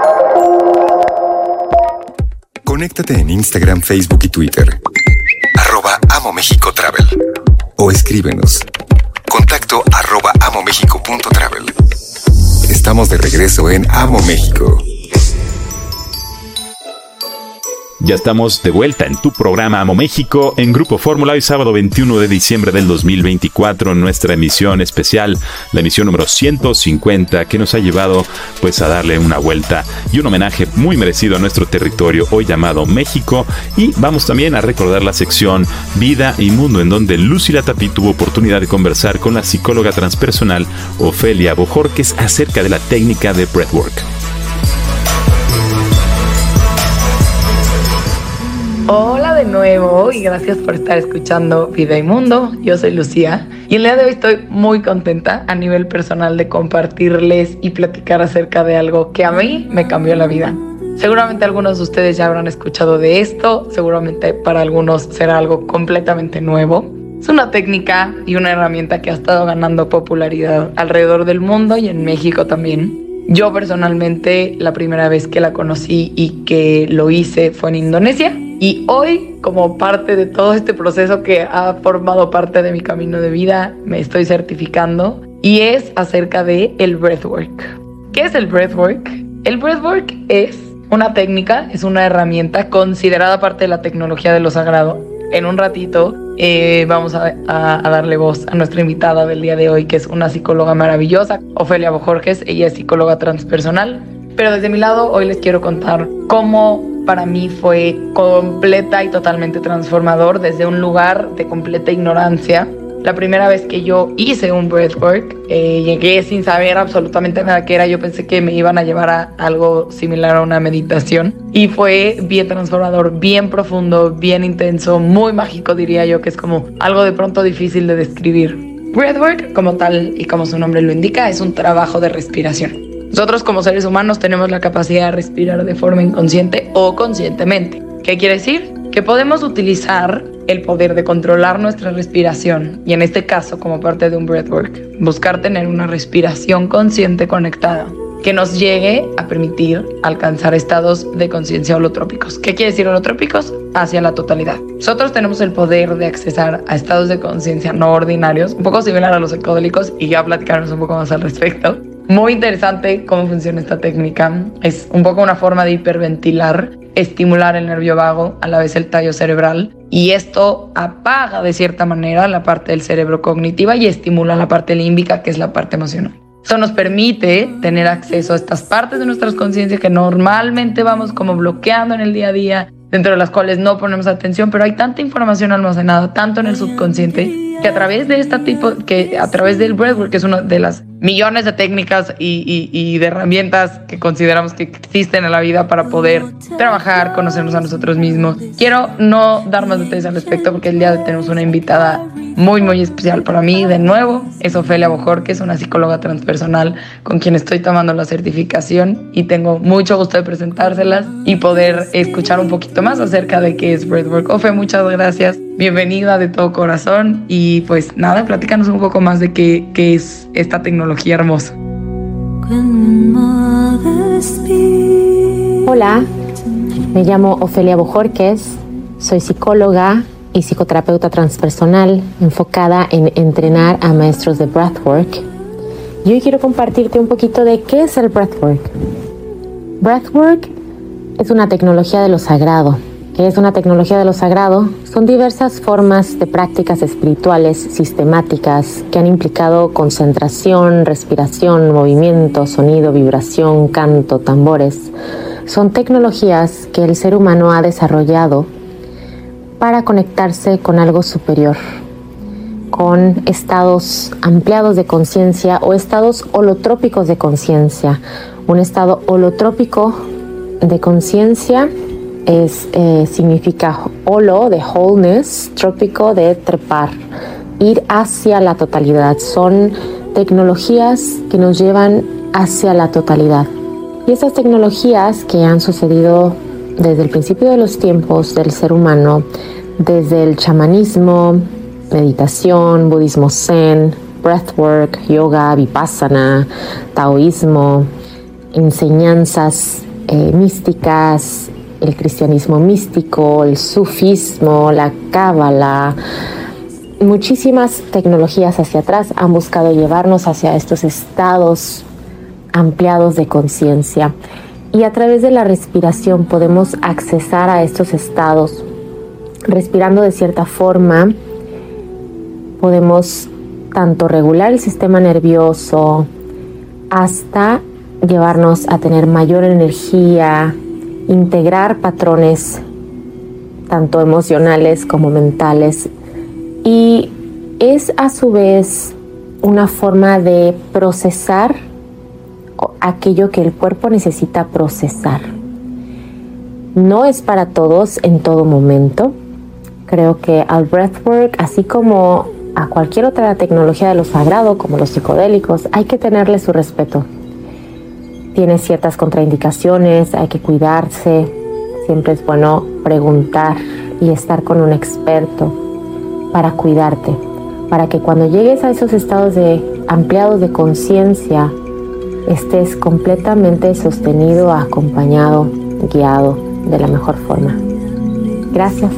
Conéctate en Instagram, Facebook y Twitter. Arroba Amo México Travel. O escríbenos. Contacto arroba amomexico punto travel. Estamos de regreso en Amo México. Ya estamos de vuelta en tu programa Amo México en Grupo Fórmula, hoy sábado veintiuno de diciembre del dos mil veinticuatro, en nuestra emisión especial, la emisión número ciento cincuenta, que nos ha llevado pues a darle una vuelta y un homenaje muy merecido a nuestro territorio hoy llamado México. Y vamos también a recordar la sección Vida y Mundo, en donde Lucy Latapí tuvo oportunidad de conversar con la psicóloga transpersonal Ofelia Bojorquez acerca de la técnica de breathwork. Hola de nuevo y gracias por estar escuchando Vida y Mundo. Yo soy Lucía y el día de hoy estoy muy contenta a nivel personal de compartirles y platicar acerca de algo que a mí me cambió la vida. Seguramente algunos de ustedes ya habrán escuchado de esto, seguramente para algunos será algo completamente nuevo. Es una técnica y una herramienta que ha estado ganando popularidad alrededor del mundo y en México también. Yo personalmente la primera vez que la conocí y que lo hice fue en Indonesia. Y hoy, como parte de todo este proceso que ha formado parte de mi camino de vida, me estoy certificando y es acerca de el breathwork. ¿Qué es el breathwork? El breathwork es una técnica, es una herramienta considerada parte de la tecnología de lo sagrado. En un ratito eh, vamos a, a, a darle voz a nuestra invitada del día de hoy, que es una psicóloga maravillosa, Ofelia Bojorquez. Ella es psicóloga transpersonal. Pero desde mi lado hoy les quiero contar cómo para mí fue completa y totalmente transformador desde un lugar de completa ignorancia. La primera vez que yo hice un breathwork, eh, llegué sin saber absolutamente nada qué era. Yo pensé que me iban a llevar a algo similar a una meditación. Y fue bien transformador, bien profundo, bien intenso, muy mágico diría yo, que es como algo de pronto difícil de describir. Breathwork, como tal y como su nombre lo indica, es un trabajo de respiración. Nosotros como seres humanos tenemos la capacidad de respirar de forma inconsciente o conscientemente. ¿Qué quiere decir? Que podemos utilizar el poder de controlar nuestra respiración y en este caso, como parte de un breathwork, buscar tener una respiración consciente conectada que nos llegue a permitir alcanzar estados de conciencia holotrópicos. ¿Qué quiere decir holotrópicos? Hacia la totalidad. Nosotros tenemos el poder de accesar a estados de conciencia no ordinarios, un poco similar a los psicodélicos, y ya platicarnos un poco más al respecto. Muy interesante cómo funciona esta técnica. Es un poco una forma de hiperventilar, estimular el nervio vago, a la vez el tallo cerebral, y esto apaga de cierta manera la parte del cerebro cognitiva y estimula la parte límbica, que es la parte emocional. Eso nos permite tener acceso a estas partes de nuestras conciencias que normalmente vamos como bloqueando en el día a día, dentro de las cuales no ponemos atención, pero hay tanta información almacenada, tanto en el subconsciente, que a través de este tipo, que a través del breathwork, que es una de las millones de técnicas y, y, y de herramientas que consideramos que existen en la vida para poder trabajar, conocernos a nosotros mismos. Quiero no dar más detalles al respecto porque el día de hoy tenemos una invitada muy, muy especial para mí. De nuevo, es Ofelia Bojorquez, una psicóloga transpersonal con quien estoy tomando la certificación y tengo mucho gusto de presentárselas y poder escuchar un poquito más acerca de qué es Breathwork. Ofe, muchas gracias. Bienvenida de todo corazón y pues nada, platícanos un poco más de qué, qué es esta tecnología hermosa. Hola, me llamo Ofelia Bojorquez, soy psicóloga y psicoterapeuta transpersonal enfocada en entrenar a maestros de Breathwork. Y hoy quiero compartirte un poquito de qué es el Breathwork. Breathwork es una tecnología de lo sagrado. ¿Qué es una tecnología de lo sagrado? Son diversas formas de prácticas espirituales sistemáticas que han implicado concentración, respiración, movimiento, sonido, vibración, canto, tambores. Son tecnologías que el ser humano ha desarrollado para conectarse con algo superior, con estados ampliados de conciencia o estados holotrópicos de conciencia. Un estado holotrópico de conciencia es, eh, significa holo de wholeness, trópico de trepar, ir hacia la totalidad. Son tecnologías que nos llevan hacia la totalidad. Y estas tecnologías que han sucedido desde el principio de los tiempos del ser humano, desde el chamanismo, meditación, budismo zen, breathwork, yoga, vipassana, taoísmo, enseñanzas eh, místicas, el cristianismo místico, el sufismo, la cábala, muchísimas tecnologías hacia atrás han buscado llevarnos hacia estos estados ampliados de conciencia. Y a través de la respiración podemos accesar a estos estados. Respirando de cierta forma, podemos tanto regular el sistema nervioso hasta llevarnos a tener mayor energía, integrar patrones tanto emocionales como mentales. Y es a su vez una forma de procesar aquello que el cuerpo necesita procesar. No es para todos en todo momento. Creo que al breathwork, así como a cualquier otra tecnología de lo sagrado, como los psicodélicos, hay que tenerle su respeto. Tiene ciertas contraindicaciones, hay que cuidarse. Siempre es bueno preguntar y estar con un experto para cuidarte, para que cuando llegues a esos estados de ampliados de conciencia, estés completamente sostenido, acompañado, guiado de la mejor forma. Gracias.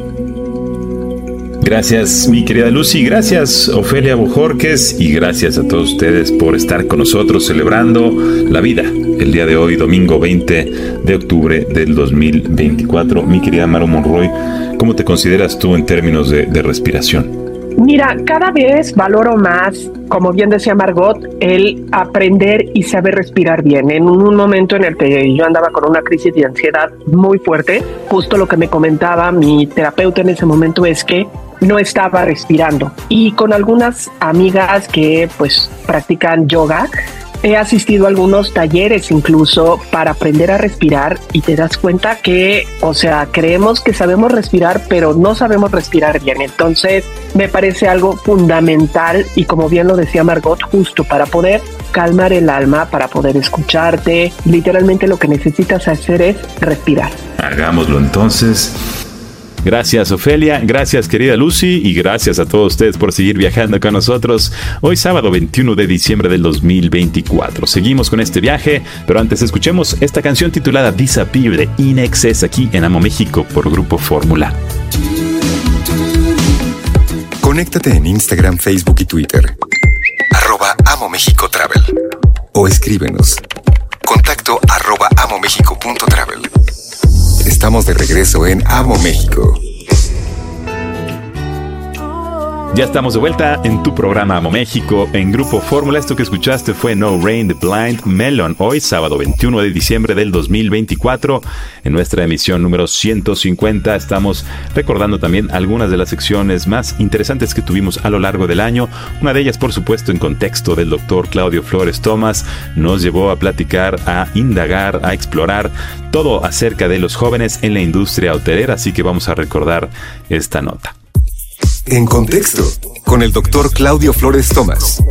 Gracias, mi querida Lucy, gracias, Ofelia Bojorquez, y gracias a todos ustedes por estar con nosotros celebrando la vida el día de hoy, domingo veinte de octubre del dos mil veinticuatro. Mi querida Maru Monroy, ¿cómo te consideras tú en términos de, de respiración? Mira, cada vez valoro más, como bien decía Margot, el aprender y saber respirar bien. En un momento en el que yo andaba con una crisis de ansiedad muy fuerte, justo lo que me comentaba mi terapeuta en ese momento es que no estaba respirando. Y con algunas amigas que pues practican yoga, he asistido a algunos talleres incluso para aprender a respirar y te das cuenta que, o sea, creemos que sabemos respirar, pero no sabemos respirar bien. Entonces, me parece algo fundamental y como bien lo decía Margot, justo para poder calmar el alma, para poder escucharte. Literalmente lo que necesitas hacer es respirar. Hagámoslo entonces. Gracias, Ofelia, gracias, querida Lucy, y gracias a todos ustedes por seguir viajando con nosotros hoy sábado veintiuno de diciembre del dos mil veinticuatro. Seguimos con este viaje, pero antes escuchemos esta canción titulada Disappear de In Excess aquí en Amo México por Grupo Fórmula. Conéctate en Instagram, Facebook y Twitter. Arroba Amo México Travel. O escríbenos. Contacto arroba amomexico punto travel. Estamos de regreso en Amo México. Ya estamos de vuelta en tu programa Amo México en Grupo Fórmula. Esto que escuchaste fue No Rain de Blind Melon. Hoy, sábado veintiuno de diciembre del dos mil veinticuatro, en nuestra emisión número ciento cincuenta, estamos recordando también algunas de las secciones más interesantes que tuvimos a lo largo del año. Una de ellas, por supuesto, en contexto del doctor Claudio Flores Tomás, nos llevó a platicar, a indagar, a explorar todo acerca de los jóvenes en la industria hotelera. Así que vamos a recordar esta nota. En contexto, con el doctor Claudio Flores Tomás.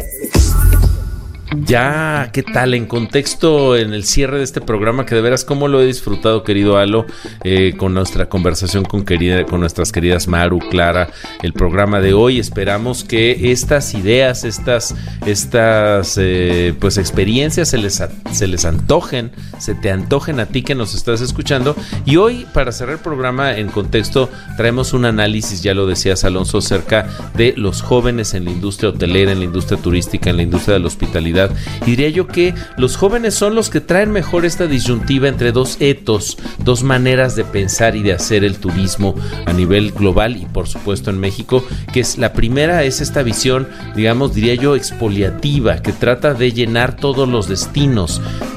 Ya, ¿qué tal? En contexto, en el cierre de este programa, que de veras cómo lo he disfrutado, querido Alo, eh, con nuestra conversación con, querida, con nuestras queridas Maru, Clara, el programa de hoy. Esperamos que estas ideas, estas, estas eh, pues experiencias se les, se les antojen, se te antojen a ti que nos estás escuchando. Y hoy, para cerrar el programa en contexto, traemos un análisis, ya lo decías, Alonso, acerca de los jóvenes en la industria hotelera, en la industria turística, en la industria de la hospitalidad. Y diría yo que los jóvenes son los que traen mejor esta disyuntiva entre dos etos, dos maneras de pensar y de hacer el turismo a nivel global y por supuesto en México, que es la primera es esta visión, digamos, diría yo, expoliativa, que trata de llenar todos los destinos,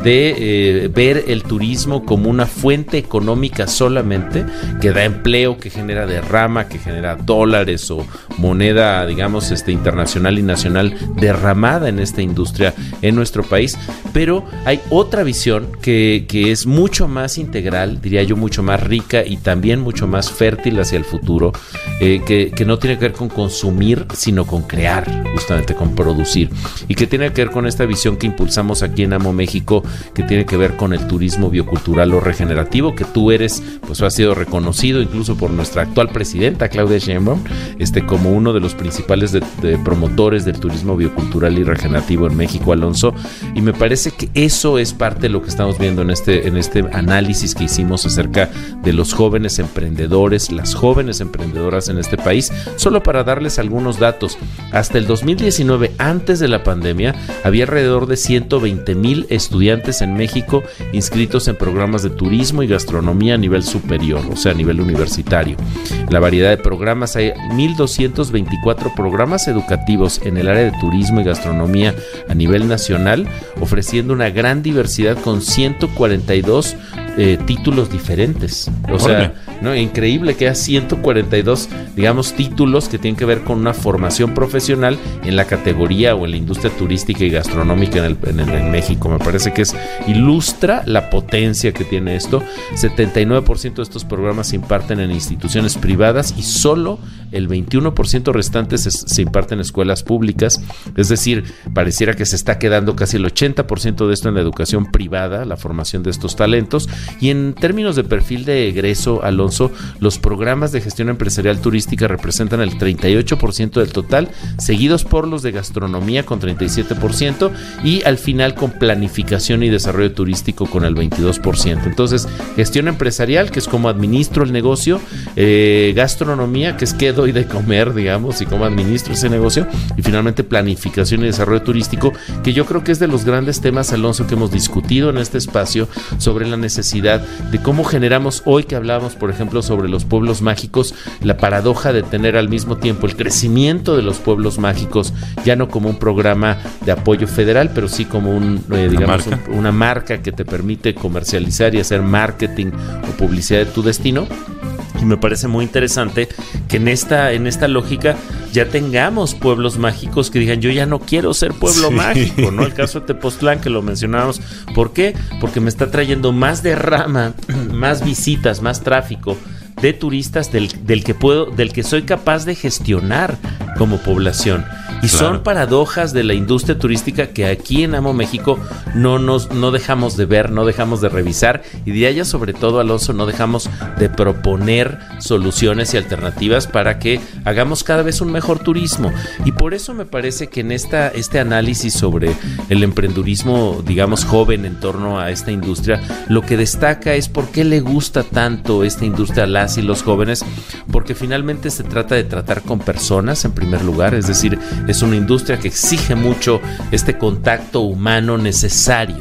de eh, ver el turismo como una fuente económica solamente, que da empleo, que genera derrama, que genera dólares o moneda, digamos, este, internacional y nacional derramada en esta industria en nuestro país. Pero hay otra visión que, que es mucho más integral, diría yo, mucho más rica y también mucho más fértil hacia el futuro, eh, que, que no tiene que ver con consumir, sino con crear, justamente con producir, y que tiene que ver con esta visión que impulsamos aquí en Amo México, que tiene que ver con el turismo biocultural o regenerativo, que tú eres, pues ha sido reconocido incluso por nuestra actual presidenta, Claudia Sheinbaum, este, como uno de los principales de, de promotores del turismo biocultural y regenerativo en México, Alonso, y me parece que eso es parte de lo que estamos viendo en este, en este análisis que hicimos acerca de los jóvenes emprendedores, las jóvenes emprendedoras en este país. Solo para darles algunos datos, hasta el dos mil diecinueve, antes de la pandemia, había alrededor de ciento veinte mil estudiantes en México inscritos en programas de turismo y gastronomía a nivel superior, o sea, a nivel universitario. La variedad de programas, hay mil doscientos veinticuatro programas educativos en el área de turismo y gastronomía a nivel nacional, ofreciendo una gran diversidad con ciento cuarenta y dos eh, títulos diferentes. O sea, ¿no? Increíble que haya ciento cuarenta y dos, digamos, títulos que tienen que ver con una formación profesional en la categoría o en la industria turística y gastronómica en, el, en, el, en México. Me parece que es ilustra la potencia que tiene esto. setenta y nueve por ciento de estos programas se imparten en instituciones privadas y solo el veintiuno por ciento restante se, se imparten en escuelas públicas. Es decir, pareciera que se está quedando casi el ochenta por ciento de esto en la educación privada, la formación de estos talentos. Y en términos de perfil de egreso, Alonso, los programas de gestión empresarial turística representan el treinta y ocho por ciento del total, seguidos por los de gastronomía con treinta y siete por ciento y al final con planificación y desarrollo turístico con el veintidós por ciento. Entonces, gestión empresarial, que es cómo administro el negocio, eh, gastronomía, que es qué doy de comer, digamos, y cómo administro ese negocio, y finalmente planificación y desarrollo turístico, que yo creo que es de los grandes temas, Alonso, que hemos discutido en este espacio sobre la necesidad de cómo generamos, hoy que hablábamos, por ejemplo, sobre los pueblos mágicos, la paradoja de tener al mismo tiempo el crecimiento de los pueblos mágicos, ya no como un programa de apoyo federal, pero sí como un, eh, digamos, ¿Una marca? Un, una marca que te permite comercializar y hacer marketing o publicidad de tu destino. Y me parece muy interesante que en esta, en esta lógica ya tengamos pueblos mágicos que digan, yo ya no quiero ser pueblo sí. mágico, ¿no? El caso de Tepoztlán, que lo mencionábamos. ¿Por qué? Porque me está trayendo más derrama, más visitas, más tráfico de turistas del, del que puedo, del que soy capaz de gestionar como población. Y claro, son paradojas de la industria turística que aquí en Amo México no nos no dejamos de ver, no dejamos de revisar, y de allá sobre todo, Alonso, no dejamos de proponer soluciones y alternativas para que hagamos cada vez un mejor turismo. Y por eso me parece que en esta este análisis sobre el emprendurismo, digamos, joven en torno a esta industria, lo que destaca es por qué le gusta tanto esta industria a las y los jóvenes, porque finalmente se trata de tratar con personas en primer lugar, es decir, es una industria que exige mucho este contacto humano necesario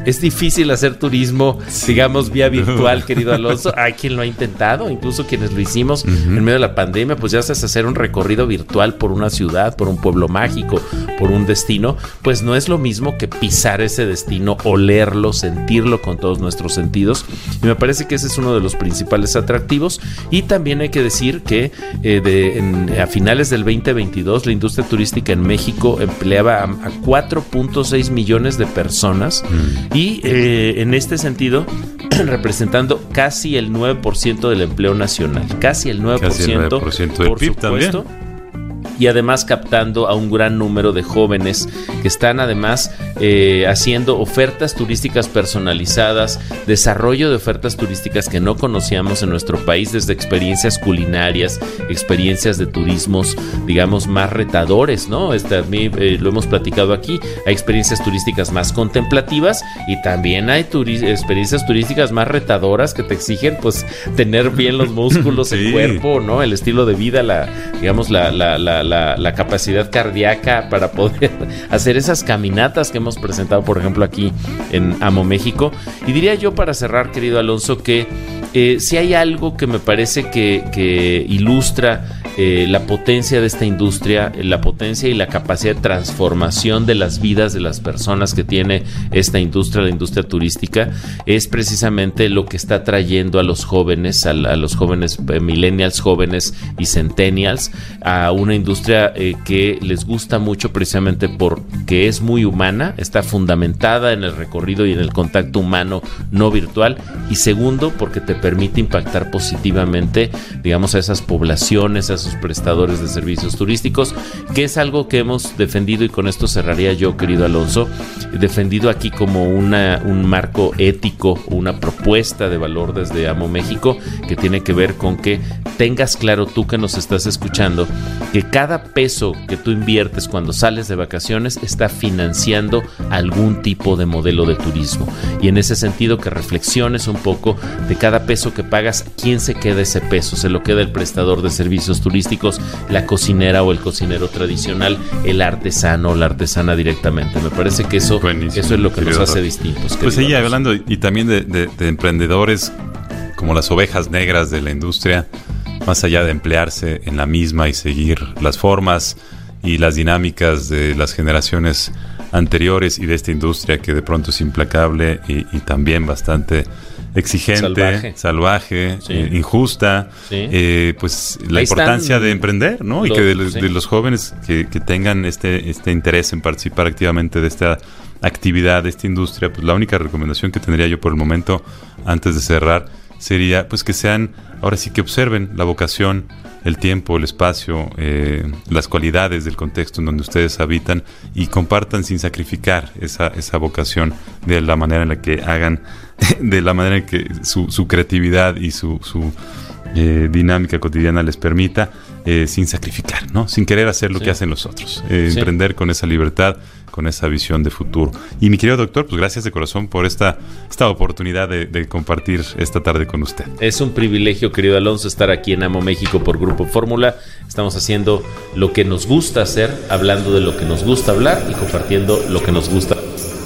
es difícil hacer turismo, digamos, vía virtual, querido Alonso. Hay quien lo ha intentado, incluso quienes lo hicimos uh-huh. en medio de la pandemia, pues ya sabes, hacer un recorrido virtual por una ciudad, por un pueblo mágico, por un destino, pues no es lo mismo que pisar ese destino, olerlo, sentirlo con todos nuestros sentidos. Y me parece que ese es uno de los principales atractivos. Y también hay que decir que eh, de, en, a finales del veinte veintidós la industria turística en México empleaba a, a cuatro punto seis millones de personas mm. y eh, en este sentido representando casi el nueve por ciento del empleo nacional, casi el nueve por ciento, casi el nueve por ciento del P I B supuesto, también. Y además captando a un gran número de jóvenes que están además eh, haciendo ofertas turísticas personalizadas, desarrollo de ofertas turísticas que no conocíamos en nuestro país, desde experiencias culinarias, experiencias de turismos, digamos, más retadores, ¿no? Este, a mí, eh, lo hemos platicado aquí, hay experiencias turísticas más contemplativas y también hay turi- experiencias turísticas más retadoras que te exigen, pues, tener bien los músculos, sí. el cuerpo, ¿no? El estilo de vida, la, digamos, la, la, la La, la capacidad cardíaca para poder hacer esas caminatas que hemos presentado, por ejemplo, aquí en Amo México. Y diría yo, para cerrar, querido Alonso, que eh, si hay algo que me parece que, que ilustra eh, la potencia de esta industria, la potencia y la capacidad de transformación de las vidas de las personas que tiene esta industria, la industria turística, es precisamente lo que está trayendo a los jóvenes, a, a los jóvenes eh, millennials, jóvenes y centennials, a una industria eh, que les gusta mucho precisamente porque es muy humana, está fundamentada en el recorrido y en el contacto humano no virtual, y segundo, porque te permite impactar positivamente, digamos, a esas poblaciones, a esos prestadores de servicios turísticos, que es algo que hemos defendido, y con esto cerraría yo, querido Alonso, defendido aquí como una, un marco ético, una propuesta de valor desde Amo México, que tiene que ver con que tengas claro, tú que nos estás escuchando, que cada peso que tú inviertes cuando sales de vacaciones está financiando algún tipo de modelo de turismo, y en ese sentido que reflexiones un poco de cada peso que pagas, quién se queda ese peso, se lo queda el prestador de servicios turísticos, la cocinera o el cocinero tradicional, el artesano o la artesana directamente. Me parece que eso, eso es lo que nos hace distintos. Pues ella hablando y también de, de, de emprendedores como las ovejas negras de la industria, más allá de emplearse en la misma y seguir las formas y las dinámicas de las generaciones anteriores y de esta industria que de pronto es implacable y, y también bastante exigente, salvaje, salvaje sí. eh, injusta, sí. eh, pues la Ahí importancia de emprender, ¿no? Los, y que de los, sí. de los jóvenes que, que tengan este, este interés en participar activamente de esta actividad, de esta industria, pues la única recomendación que tendría yo por el momento, antes de cerrar, sería pues que sean, ahora sí que observen la vocación, el tiempo, el espacio, eh, las cualidades del contexto en donde ustedes habitan, y compartan sin sacrificar esa, esa vocación de la manera en la que hagan, de la manera en que su, su creatividad y su, su eh, dinámica cotidiana les permita, eh, sin sacrificar, ¿no? Sin querer hacer lo sí. que hacen los otros, eh, sí. emprender con esa libertad, con esa visión de futuro. Y mi querido doctor, pues gracias de corazón por esta, esta oportunidad de, de compartir esta tarde con usted. Es un privilegio, querido Alonso, estar aquí en Amo México por Grupo Fórmula. Estamos haciendo lo que nos gusta hacer, hablando de lo que nos gusta hablar y compartiendo lo que nos gusta.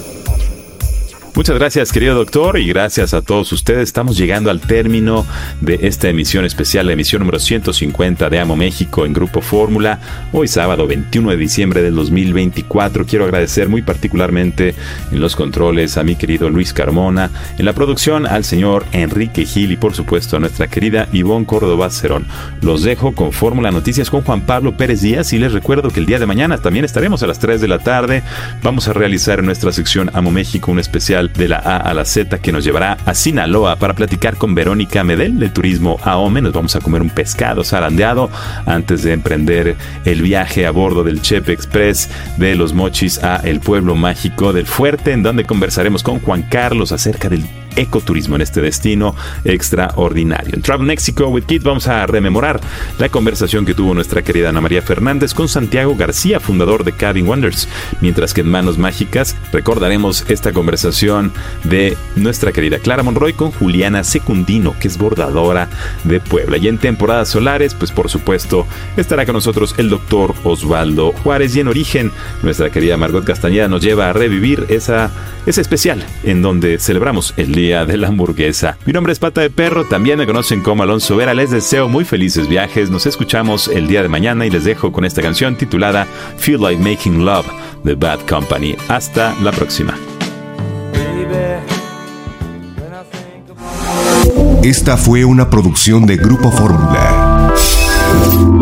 Muchas gracias, querido doctor, y gracias a todos ustedes. Estamos llegando al término de esta emisión especial, la emisión número ciento cincuenta de Amo México en Grupo Fórmula. Hoy sábado veintiuno de diciembre del dos mil veinticuatro. Quiero agradecer muy particularmente en los controles a mi querido Luis Carmona, en la producción al señor Enrique Gil y por supuesto a nuestra querida Ivonne Córdoba Cerón. Los dejo con Fórmula Noticias con Juan Pablo Pérez Díaz, y les recuerdo que el día de mañana también estaremos a las tres de la tarde. Vamos a realizar en nuestra sección Amo México un especial de la A a la Z que nos llevará a Sinaloa para platicar con Verónica Medel del turismo AOME. Nos vamos a comer un pescado zarandeado antes de emprender el viaje a bordo del Chepe Express de Los Mochis a el pueblo mágico del Fuerte, en donde conversaremos con Juan Carlos acerca del ecoturismo en este destino extraordinario. En Travel Mexico with Kid vamos a rememorar la conversación que tuvo nuestra querida Ana María Fernández con Santiago García, fundador de Cabin Wonders, mientras que en Manos Mágicas recordaremos esta conversación de nuestra querida Clara Monroy con Juliana Secundino, que es bordadora de Puebla. Y en temporadas solares, pues por supuesto estará con nosotros el doctor Osvaldo Juárez, y en Origen nuestra querida Margot Castañeda nos lleva a revivir esa, ese especial en donde celebramos el Día de la Hamburguesa. Mi nombre es Pata de Perro, también me conocen como Alonso Vera. Les deseo muy felices viajes, nos escuchamos el día de mañana y les dejo con esta canción titulada Feel Like Making Love de Bad Company. Hasta la próxima. Esta fue una producción de Grupo Fórmula.